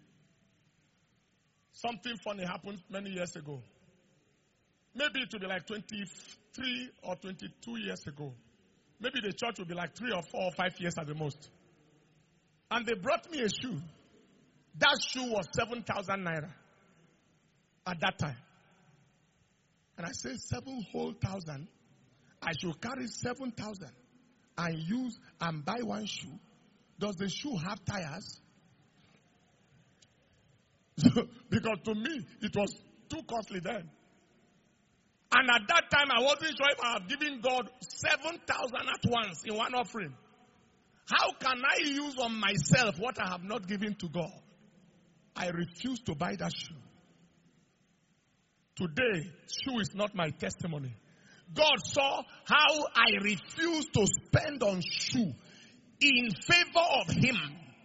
Something funny happened many years ago. Maybe it will be like 23 or 22 years ago. Maybe the church will be like 3 or 4 or 5 years at the most. And they brought me a shoe. That shoe was 7,000 naira at that time. And I said, 7 whole thousand. I should carry 7,000 and use and buy one shoe. Does the shoe have tires? Because to me, it was too costly then. And at that time, I wasn't sure if I have given God 7,000 at once in one offering. How can I use on myself what I have not given to God? I refuse to buy that shoe. Today, shoe is not my testimony. God saw how I refused to spend on shoe in favor of Him.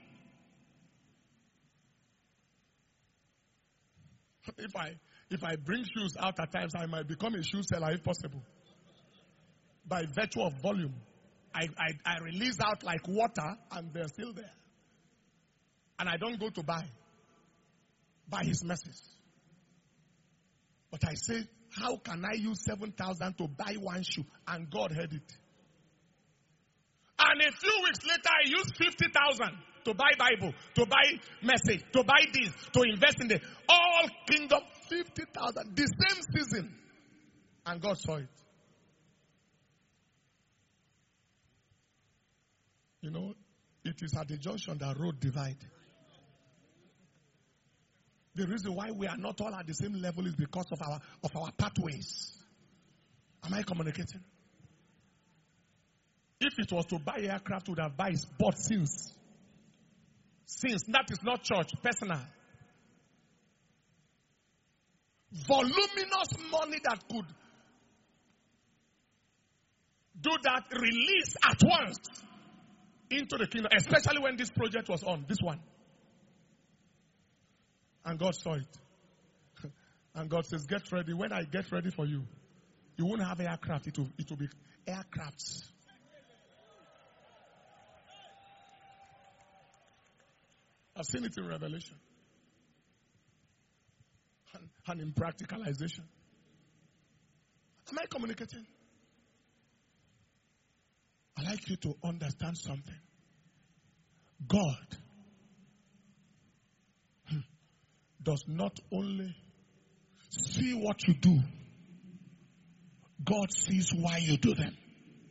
If I bring shoes out at times, I might become a shoe seller if possible. By virtue of volume. I release out like water and they're still there. And I don't go to buy. By His mercies. But I say, how can I use 7,000 to buy one shoe? And God heard it. And a few weeks later, I used 50,000 to buy Bible, to buy message, to buy this, to invest in the all kingdom. 50,000, the same season. And God saw it. You know, it is at the junction that road divide. The reason why we are not all at the same level is because of our pathways. Am I communicating? If it was to buy aircraft, would have bought since. Since that is not church, personal. Voluminous money that could do that, release at once into the kingdom, especially when this project was on, this one. And God saw it. And God says, get ready. When I get ready for you, you won't have aircraft. It will be aircrafts. I've seen it in Revelation. And in practicalization. Am I communicating? I'd like you to understand something. God does not only see what you do, God sees why you do them.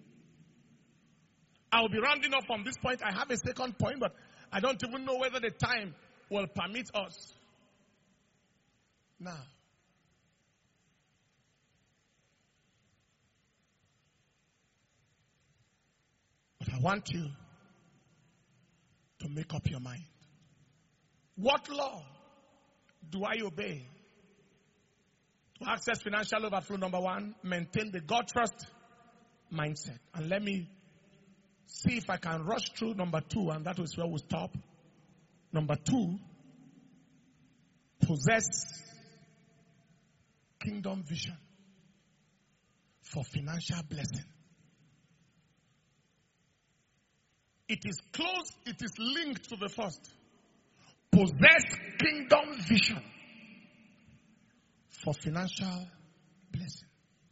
I'll be rounding up from this point. I have a second point, but I don't even know whether the time will permit us. Now, but I want you to make up your mind. What law do I obey to access financial overflow? Number 1, maintain the God trust mindset. And let me see if I can rush through number 2, and that is where we'll stop. Number 2, possess kingdom vision for financial blessing. It is close, it is linked to the first. Possess kingdom vision for financial blessing.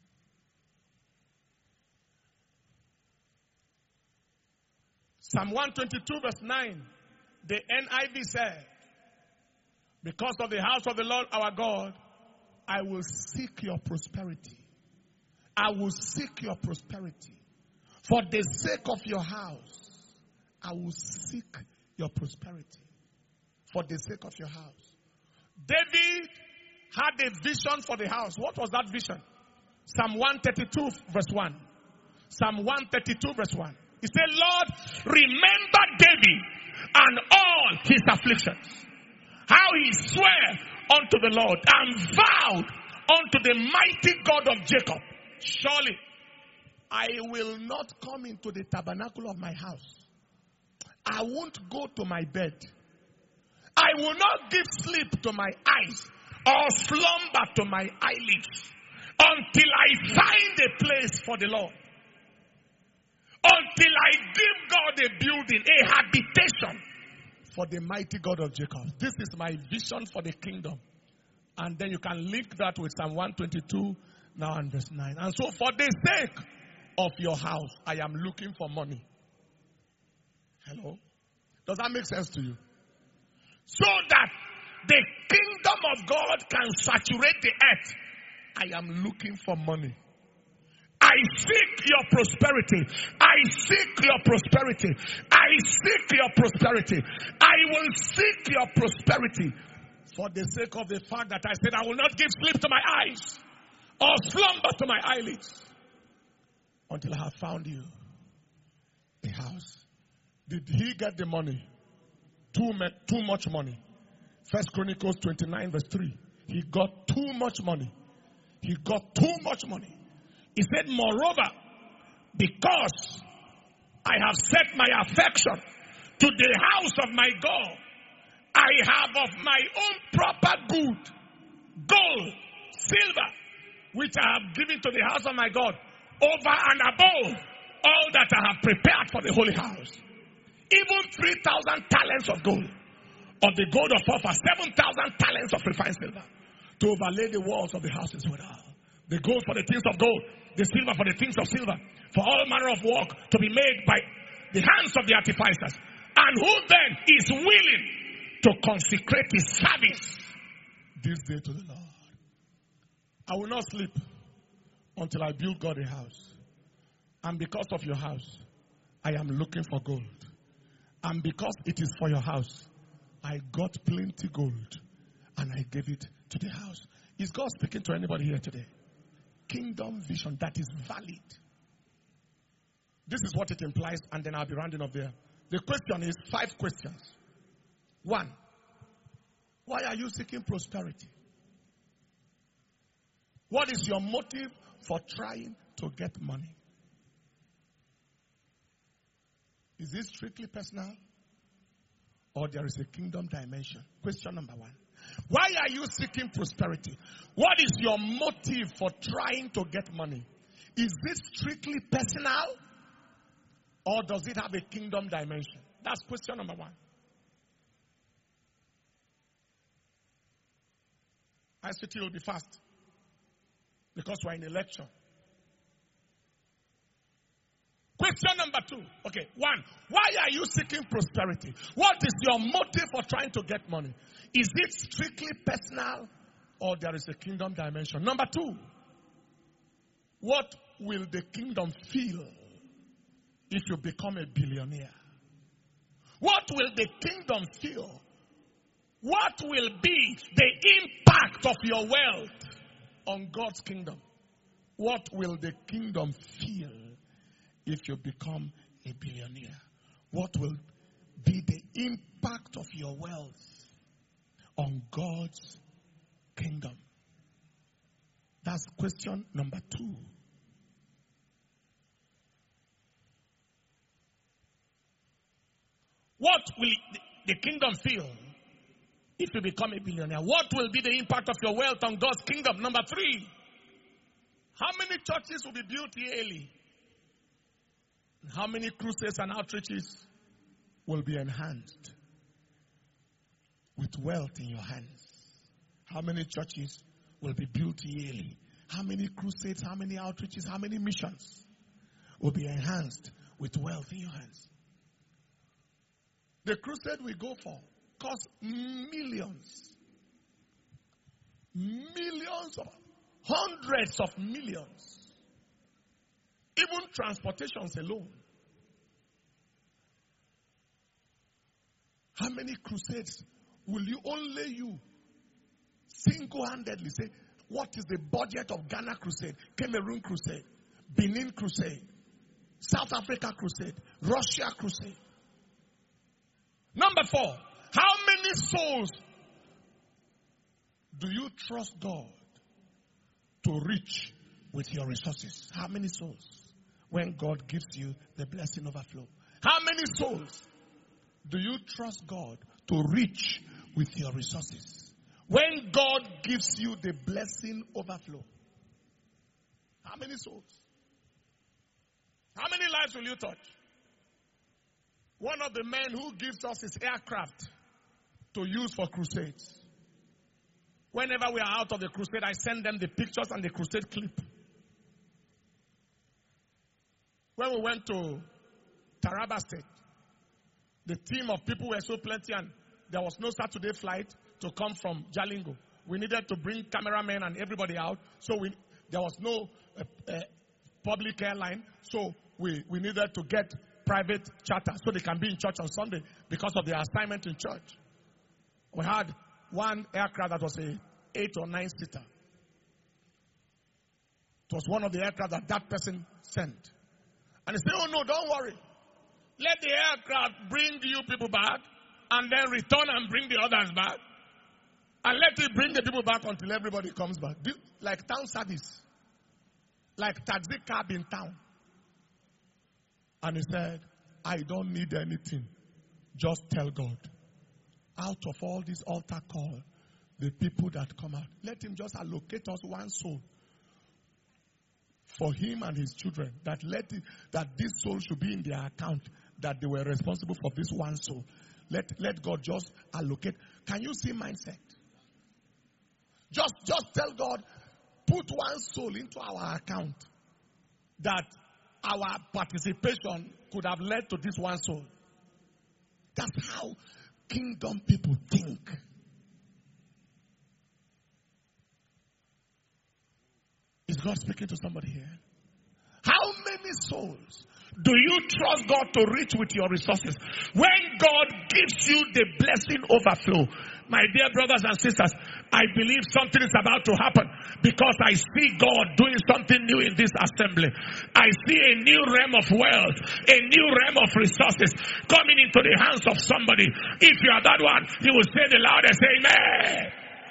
Psalm 122 verse 9, the NIV said, because of the house of the Lord our God, I will seek your prosperity. I will seek your prosperity. For the sake of your house, I will seek your prosperity. For the sake of your house. David had a vision for the house. What was that vision? Psalm 132 verse 1. Psalm 132 verse 1. He said, Lord, remember David and all his afflictions. How he swore unto the Lord and vowed unto the mighty God of Jacob. Surely, I will not come into the tabernacle of my house. I won't go to my bed. I will not give sleep to my eyes or slumber to my eyelids until I find a place for the Lord. Until I give God a building, a habitation for the mighty God of Jacob. This is my vision for the kingdom. And then you can link that with Psalm 122 now and verse 9. And so for the sake of your house, I am looking for money. Hello? Does that make sense to you? So that the kingdom of God can saturate the earth, I am looking for money. I seek your prosperity. I seek your prosperity. I seek your prosperity. I will seek your prosperity for the sake of the fact that I said I will not give sleep to my eyes or slumber to my eyelids until I have found you a house. Did he get the money? Too much money. 1 Chronicles 29 verse 3. He got too much money. He got too much money. He said, moreover, because I have set my affection to the house of my God, I have of my own proper good, gold, silver, which I have given to the house of my God, over and above all that I have prepared for the holy house. Even 3,000 talents of gold, of the gold of Ophir, 7,000 talents of refined silver, to overlay the walls of the houses without. The gold for the things of gold, the silver for the things of silver, for all manner of work to be made by the hands of the artificers. And who then is willing to consecrate his service this day to the Lord? I will not sleep until I build God a house. And because of your house, I am looking for gold. And because it is for your house, I got plenty gold and I gave it to the house. Is God speaking to anybody here today? Kingdom vision that is valid. This is what it implies, and then I'll be rounding up there. The question is 5 questions. 1, why are you seeking prosperity? What is your motive for trying to get money? Is it strictly personal, or there is a kingdom dimension? Question number 1. Why are you seeking prosperity? What is your motive for trying to get money? Is it strictly personal, or does it have a kingdom dimension? That's question number 1. ICT will be fast because we're in a lecture. Question number 2. Okay, 1. Why are you seeking prosperity? What is your motive for trying to get money? Is it strictly personal, or there is a kingdom dimension? Number 2. What will the kingdom feel if you become a billionaire? What will the kingdom feel? What will be the impact of your wealth on God's kingdom? What will the kingdom feel if you become a billionaire? What will be the impact of your wealth on God's kingdom? That's question number 2. What will the kingdom feel if you become a billionaire? What will be the impact of your wealth on God's kingdom? Number 3, how many churches will be built yearly? How many crusades and outreaches will be enhanced with wealth in your hands? How many churches will be built yearly? How many crusades, how many outreaches, how many missions will be enhanced with wealth in your hands? The crusade we go for costs millions. Millions of, hundreds of millions. Even transportations alone. How many crusades will you single-handedly say, what is the budget of Ghana crusade, Cameroon crusade, Benin crusade, South Africa crusade, Russia crusade. Number 4, how many souls do you trust God to reach with your resources? How many souls? When God gives you the blessing overflow. How many souls do you trust God to reach with your resources? When God gives you the blessing overflow. How many souls? How many lives will you touch? One of the men who gives us his aircraft to use for crusades. Whenever we are out of the crusade, I send them the pictures and the crusade clip. When we went to Taraba State, the team of people were so plenty and there was no Saturday flight to come from Jalingo. We needed to bring cameramen and everybody out. So there was no public airline. So we needed to get private charter so they can be in church on Sunday because of their assignment in church. We had one aircraft that was a 8 or 9 seater. It was one of the aircraft that person sent. And they said, oh no, don't worry. Let the aircraft bring you people back and then return and bring the others back. And let it bring the people back until everybody comes back. Like town service. Like taxi cab in town. And he said, I don't need anything. Just tell God. Out of all this altar call, the people that come out, let him just allocate us one soul for him and his children. That this soul should be in their account. That they were responsible for this one soul. Let God just allocate. Can you see mindset? Just tell God, put one soul into our account. That our participation could have led to this one soul. That's how kingdom people think. Is God speaking to somebody here? How many souls do you trust God to reach with your resources? When God gives you the blessing overflow, my dear brothers and sisters, I believe something is about to happen because I see God doing something new in this assembly. I see a new realm of wealth, a new realm of resources coming into the hands of somebody. If you are that one, you will say the loudest amen.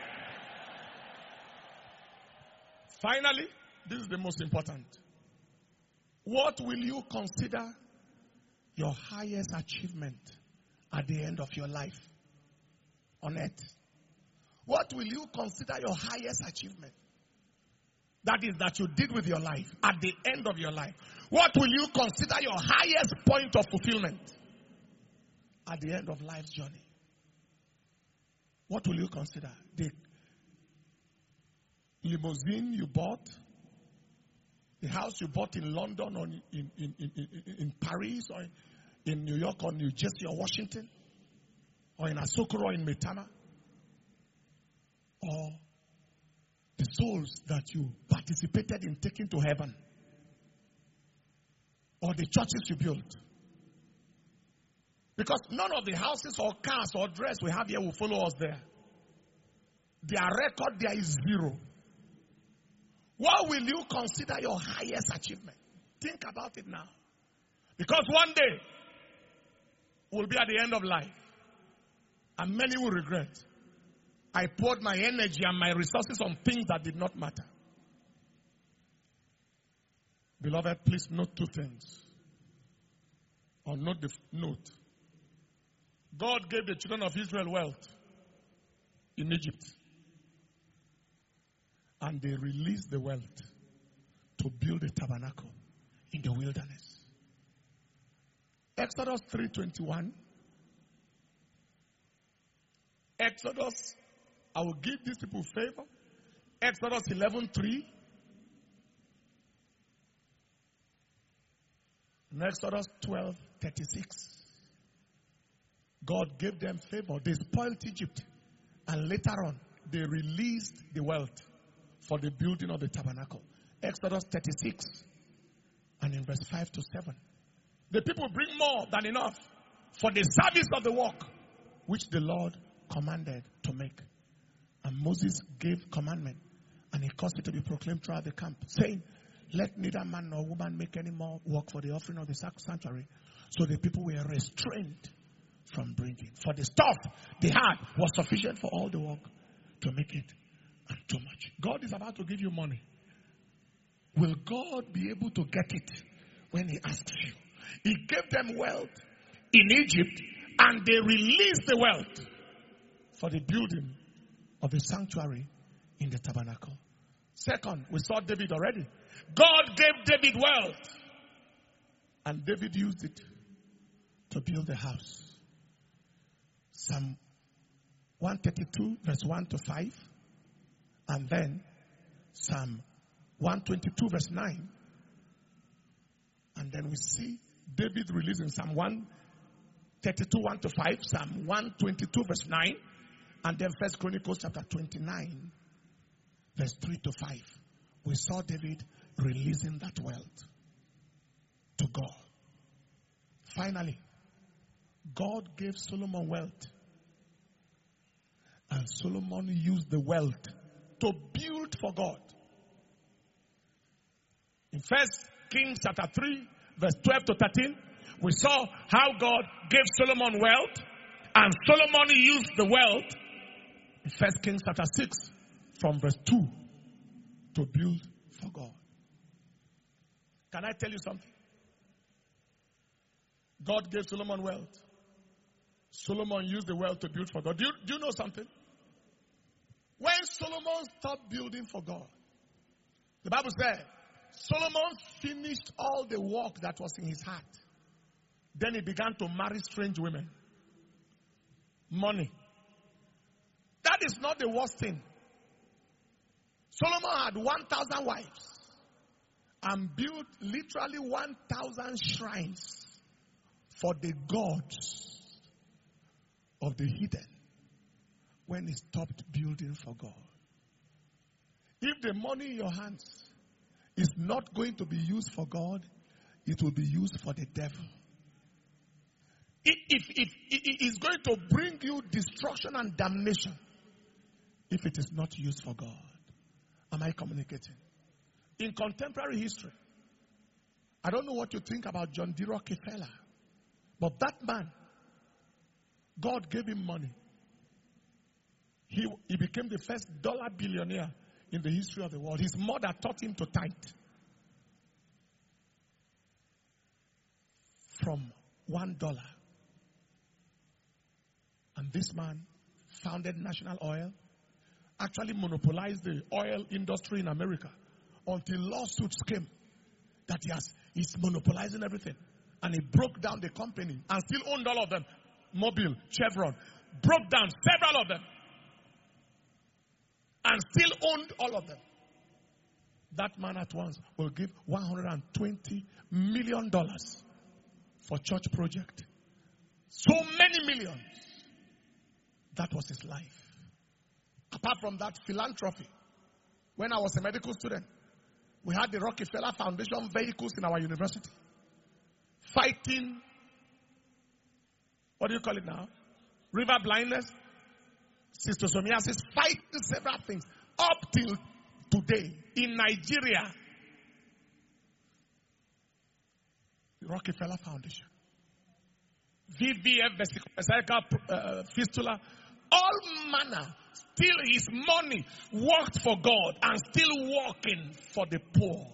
Finally, this is the most important. What will you consider your highest achievement at the end of your life on earth? What will you consider your highest achievement? That is, that you did with your life at the end of your life. What will you consider your highest point of fulfillment at the end of life's journey? What will you consider? The limousine you bought? The house you bought in London or in Paris or in New York or New Jersey or Washington? Or in Asokoro or in Metama? Or the souls that you participated in taking to heaven? Or the churches you built? Because none of the houses or cars or dress we have here will follow us there. Their record there is 0. What will you consider your highest achievement? Think about it now. Because one day we'll be at the end of life. And many will regret. I poured my energy and my resources on things that did not matter. Beloved, please note 2 things. Or note. God gave the children of Israel wealth in Egypt. And they released the wealth to build a tabernacle in the wilderness. Exodus 3:21. Exodus, I will give these people favor. Exodus 11:3. And Exodus 12:36. God gave them favor. They spoiled Egypt. And later on, they released the wealth for the building of the tabernacle. Exodus 36 and in verse 5 to 7. The people bring more than enough for the service of the work which the Lord commanded to make. And Moses gave commandment and he caused it to be proclaimed throughout the camp, saying, let neither man nor woman make any more work for the offering of the sanctuary. So the people were restrained from bringing. For the stuff they had was sufficient for all the work to make it, and too much. God is about to give you money. Will God be able to get it when he asks you? He gave them wealth in Egypt, and they released the wealth for the building of the sanctuary in the tabernacle. Second, we saw David already. God gave David wealth, and David used it to build the house. Psalm 132, verse 1 to 5, and then Psalm 122, verse 9. And then we see David releasing Psalm 132, 1 to 5, Psalm 122, verse 9, and then 1 Chronicles chapter 29, verse 3 to 5. We saw David releasing that wealth to God. Finally, God gave Solomon wealth, and Solomon used the wealth to build for God. In 1 Kings chapter 3, verse 12 to 13, we saw how God gave Solomon wealth, and Solomon used the wealth in 1 Kings chapter 6 from verse 2 to build for God. Can I tell you something? God gave Solomon wealth. Solomon used the wealth to build for God. Do you know something? When Solomon stopped building for God, the Bible said, Solomon finished all the work that was in his heart. Then he began to marry strange women. Money. That is not the worst thing. Solomon had 1,000 wives and built literally 1,000 shrines for the gods of the hidden when he stopped building for God. If the money in your hands is not going to be used for God, it will be used for the devil. If it is going to bring you destruction and damnation, if it is not used for God. Am I communicating? In contemporary history, I don't know what you think about John D. Rockefeller, but that man, God gave him money. He became the first dollar billionaire in the history of the world. His mother taught him to tithe. From $1. And this man founded National Oil, actually monopolized the oil industry in America until lawsuits came that he's monopolizing everything. And he broke down the company and still owned all of them. Mobil, Chevron, broke down several of them and still owned all of them. That man at once will give $120 million for church project. So many millions. That was his life. Apart from that, philanthropy. When I was a medical student, we had the Rockefeller Foundation vehicles in our university. Fighting, what do you call it now? River blindness, schistosomiasis, fighting several things. Up till today, in Nigeria, the Rockefeller Foundation. VVF, vesical fistula, all manner. Still his money worked for God and still working for the poor.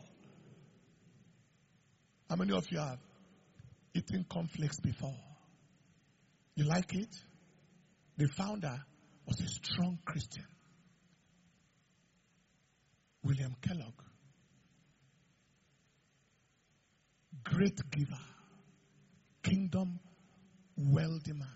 How many of you have eaten cornflakes before? You like it? The founder was a strong Christian. William Kellogg. Great giver. Kingdom wealthy man.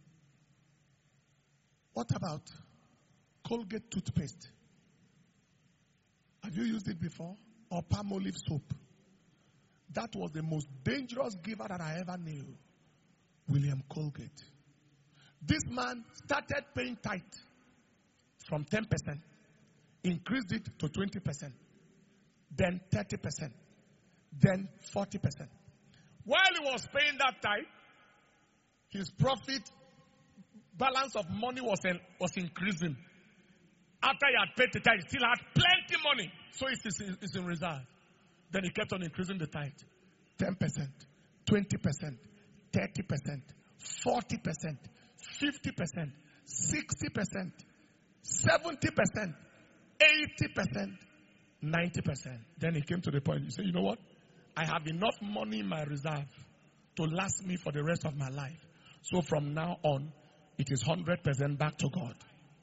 What about Colgate toothpaste? Have you used it before? Or Palmolive soap? That was the most dangerous giver that I ever knew. William Colgate. This man started paying tithe from 10%, increased it to 20%, then 30%, then 40%. While he was paying that tithe, his profit balance of money was increasing. After he had paid the tithe, he still had plenty money. So it's in reserve. Then he kept on increasing the tithe. 10%, 20%, 30%, 40%, 50%, 60%, 70%, 80%, 90%. Then he came to the point, he said, you know what? I have enough money in my reserve to last me for the rest of my life. So from now on, it is 100% back to God.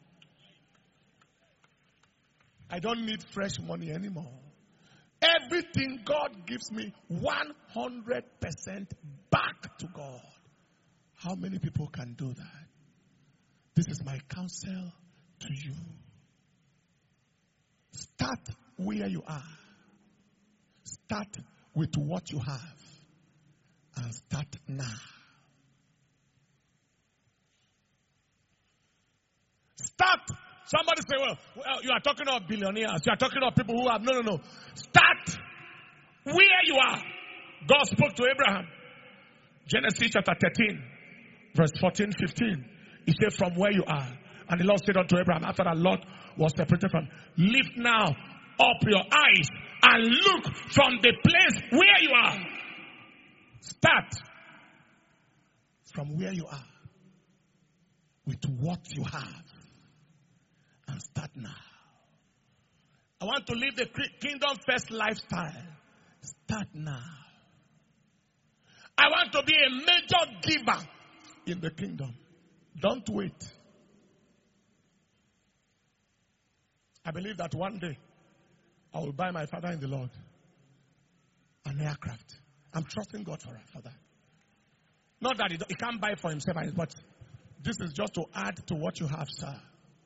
I don't need fresh money anymore. Everything God gives me, 100% back to God. How many people can do that? This is my counsel to you. Start where you are. Start with what you have. And start now. Start. Somebody say, well, you are talking about billionaires. You are talking about people who have. No. Start where you are. God spoke to Abraham. Genesis chapter 13, verse 14, 15. He said, from where you are. And the Lord said unto Abraham, after that Lot was separated from, lift now up your eyes and look from the place where you are. Start from where you are with what you have. And start now. I want to live the kingdom first lifestyle. Start now. I want to be a major giver in the kingdom. Don't wait. I believe that one day I will buy my father in the Lord an aircraft. I'm trusting God for that. Not that he can't buy for himself, but this is just to add to what you have, sir.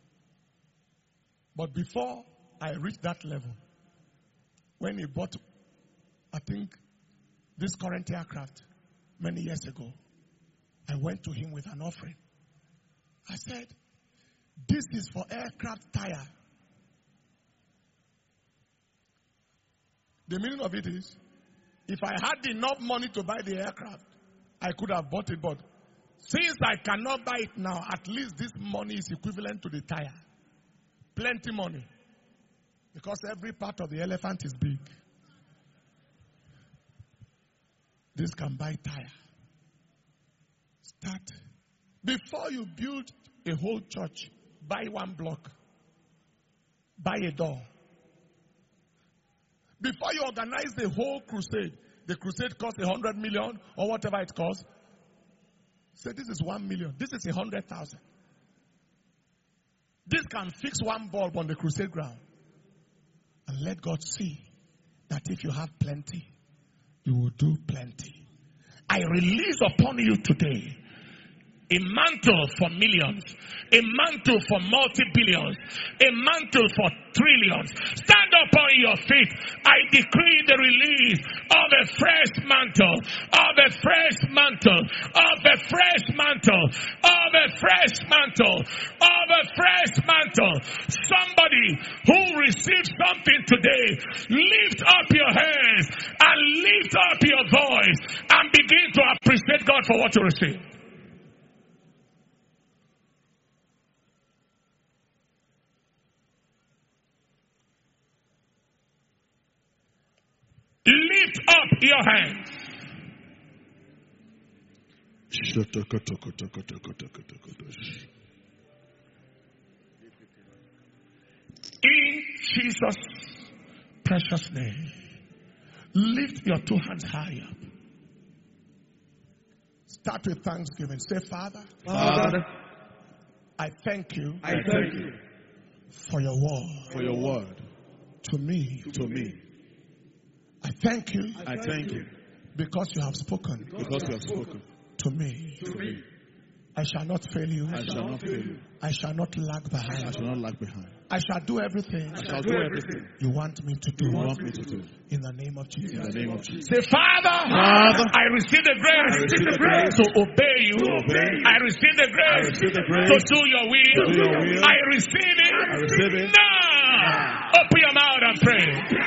But before I reached that level, when he bought, I think, this current aircraft many years ago, I went to him with an offering. I said, this is for aircraft tire. The meaning of it is, if I had enough money to buy the aircraft, I could have bought it. But since I cannot buy it now, at least this money is equivalent to the tire. Plenty money. Because every part of the elephant is big. This can buy tire. Start. Before you build a whole church, buy one block. Buy a door. Before you organize the whole crusade, the crusade costs 100 million or whatever it costs. Say this is 1 million. This is 100,000. This can fix one bulb on the crusade ground. And let God see that if you have plenty, you will do plenty. I release upon you today a mantle for millions, a mantle for multi-billions, a mantle for trillions. Stand up on your feet. I decree the release of a fresh mantle, of a fresh mantle, of a fresh mantle, of a fresh mantle, of a fresh mantle. Somebody who received something today, lift up your hands and lift up your voice and begin to appreciate God for what you received. Lift up your hands. In Jesus' precious name, lift your two hands high up. Start with thanksgiving. Say, Father, I thank you. I thank you for your word. For your word to me. To me. I thank you. I thank you because you have spoken. Because you have spoken to me. To me. I shall not fail you. I shall not fail you. I shall not lag behind. I shall not lag behind. I shall do everything. I shall do everything you want me to do. You want me to do. In the name of Jesus. In the name of Jesus. Say, Father, I receive the grace to obey you. I receive the grace to do your will. I receive it. I receive it. Now, open your mouth and pray.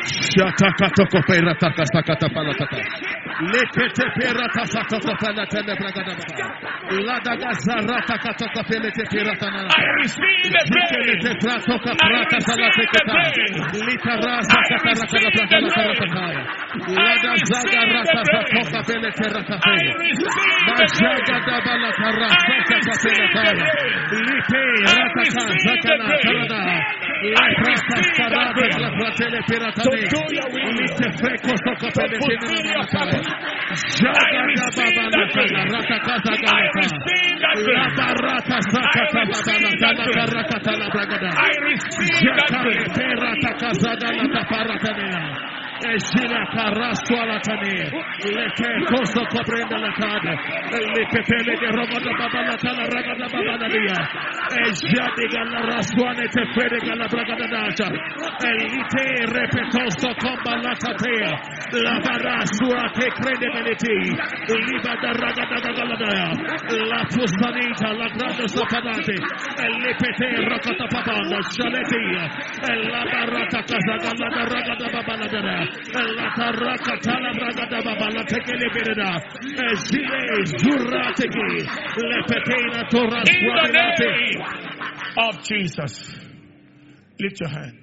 Shatakatoko perataka sakata palataka. Lekete perata sakata palatele bragadaba. Ladaga zarata kataka pelete piratana. I receive the grace. Lekete pratoka prata salatekata. Litarasa kataraka palataka. Lada zaga rata sakoka pelete rataka. Majaga dabala karasa sakata. Lipe rataka zakana karada. Lakrasa sarata palatele piratane. Lite freko soka pelete piratane. Jaga dabala rataka zagalata. La barata sakata babala karakata la bragada. I receive that grace. Perata kazada la paratanea. Ejila karaswa la tane. Leke koso koprenda la kada. Leke pele de rogoda babala tala ragada babala dia. Ejade gala raswane te fere gala bragada dacha. Elite repetoso kombala tatea. La baraswa te crede meliti. Liba da ragada galada. La fustanita la grande sopanate. Elipete rakata babala shaletia. La barata kazaga la ragada babala dara. La taraka tala bragada babala tekele bereda. Zile zurra teki. Lepetena toras In the wabilate. name of Jesus. Lift your hand.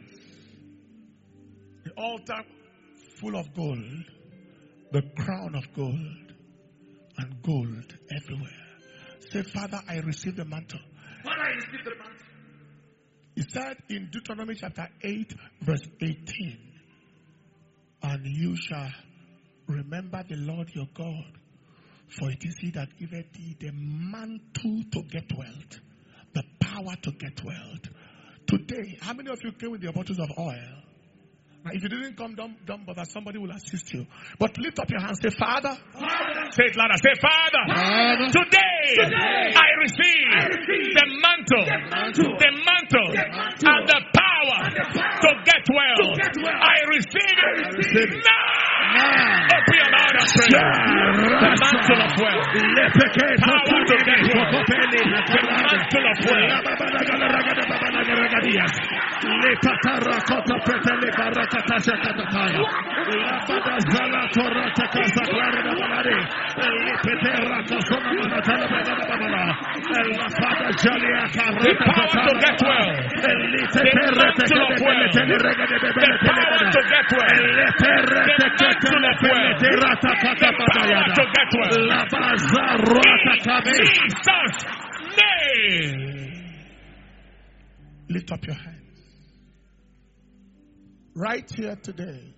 The altar full of gold. The crown of gold. And gold everywhere. Say, Father, I receive the mantle. Father, I receive the mantle. He said in Deuteronomy chapter 8, verse 18, and you shall remember the Lord your God, for it is he that giveth thee the mantle to get wealth, the power to get wealth. Today, how many of you came with your bottles of oil? Now, if you didn't come, don't bother. Somebody will assist you. But lift up your hands. Say, Father. Father. Say it louder. Say, Father. Father. Today, I receive the mantle, and the power to get well. I receive it now. Open your mouth and pray. The mantle of wealth. Power to get well. The mantle of wealth. Katasakataya. Labada zala torata kasaklara da balare. Lipetera kasona manatala bagada babala. Labada jalia karata. The power to get well. The mantle of wealth. The power to get well. The mantle of wealth. The power to get well. Labaza rota kabe. Jesus' name. Lift up your hands. Right here today,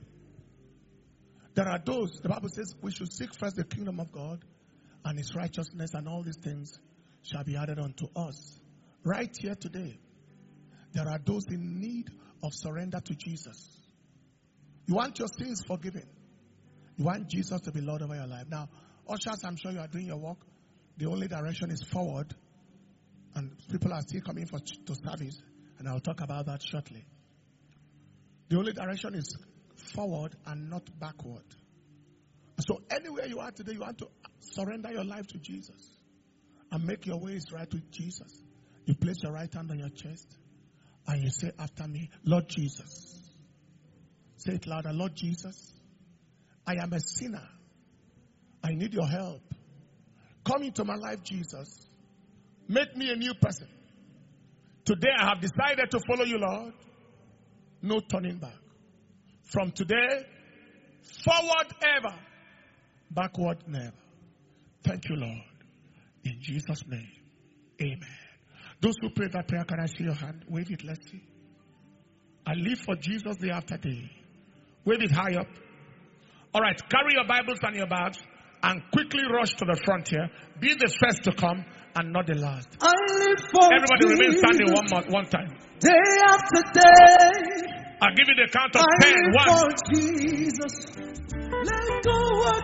there are those, the Bible says, we should seek first the kingdom of God and his righteousness, and all these things shall be added unto us. Right here today, there are those in need of surrender to Jesus. You want your sins forgiven. You want Jesus to be Lord over your life. Now, ushers, I'm sure you are doing your work. The only direction is forward, and people are still coming to service, and I'll talk about that shortly. The only direction is forward and not backward. So anywhere you are today, you want to surrender your life to Jesus and make your ways right with Jesus. You place your right hand on your chest and you say after me, Lord Jesus. Say it louder. Lord Jesus, I am a sinner. I need your help. Come into my life, Jesus. Make me a new person. Today I have decided to follow you, Lord. No turning back. From today, forward ever, backward never. Thank you, Lord. In Jesus' name, amen. Those who pray that prayer, can I see your hand? Wave it, let's see. I live for Jesus day after day. Wave it high up. All right, carry your Bibles and your bags and quickly rush to the front here. Be the first to come and not the last. I live for Everybody Jesus. remain standing one time. Day after day, I'll give you the count of I 10. live 1, for Jesus. Let go of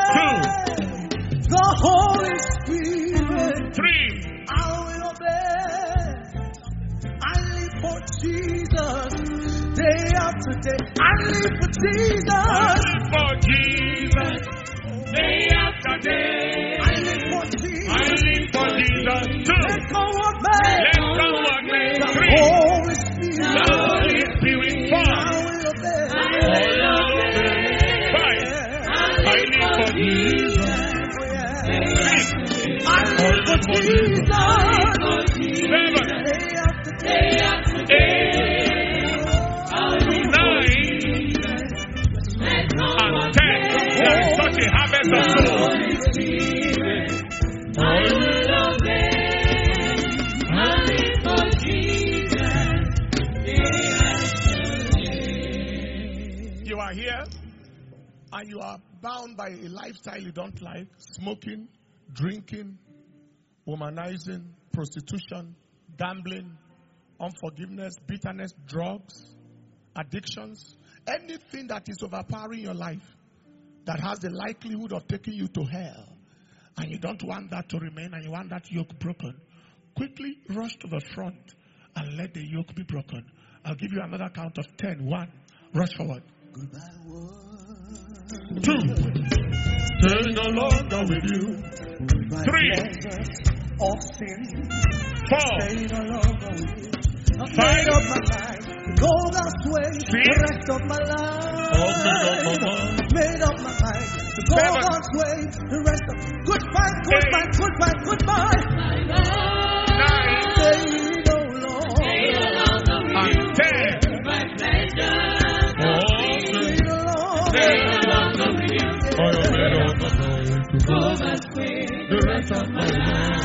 me. The Holy Spirit. 3, I will obey. I live for Jesus. Day after day, I live for Jesus. I live for Jesus. Day after day. I live for Jesus. I live for Jesus. 2, Let go of me. let go of me. The 3, Holy Spirit. the Holy Spirit. 4, I will obey. You are here and you are bound by a lifestyle you don't like, smoking, drinking, womanizing, prostitution, gambling, unforgiveness, bitterness, drugs, addictions, anything that is overpowering your life that has the likelihood of taking you to hell, and you don't want that to remain and you want that yoke broken, quickly rush to the front and let the yoke be broken. I'll give you another count of 10. 1, rush forward. 2, stay no longer with you. 3, 4, 5 of my life, go that way, the rest of my life. Made up my mind to go that way, the rest of goodbye, goodbye, goodbye, goodbye. 9, Stay no longer, and 10. stay no longer, Go that way, the rest of my life.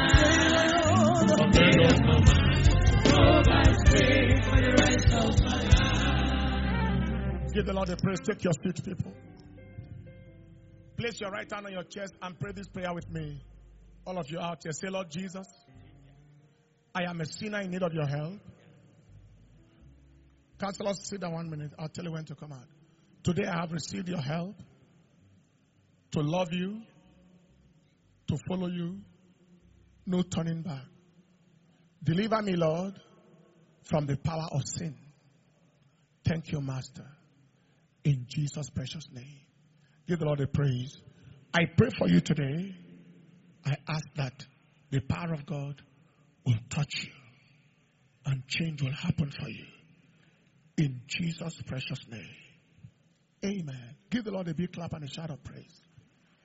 Give the Lord a praise. Take your seat, people. Place your right hand on your chest and pray this prayer with me. All of you out here, say, Lord Jesus, I am a sinner in need of your help. Counselors, sit down 1 minute. I'll tell you when to come out. Today I have received your help to love you, to follow you, no turning back. Deliver me, Lord, from the power of sin. Thank you, Master. In Jesus' precious name. Give the Lord a praise. I pray for you today. I ask that the power of God will touch you and change will happen for you. In Jesus' precious name. Amen. Give the Lord a big clap and a shout of praise.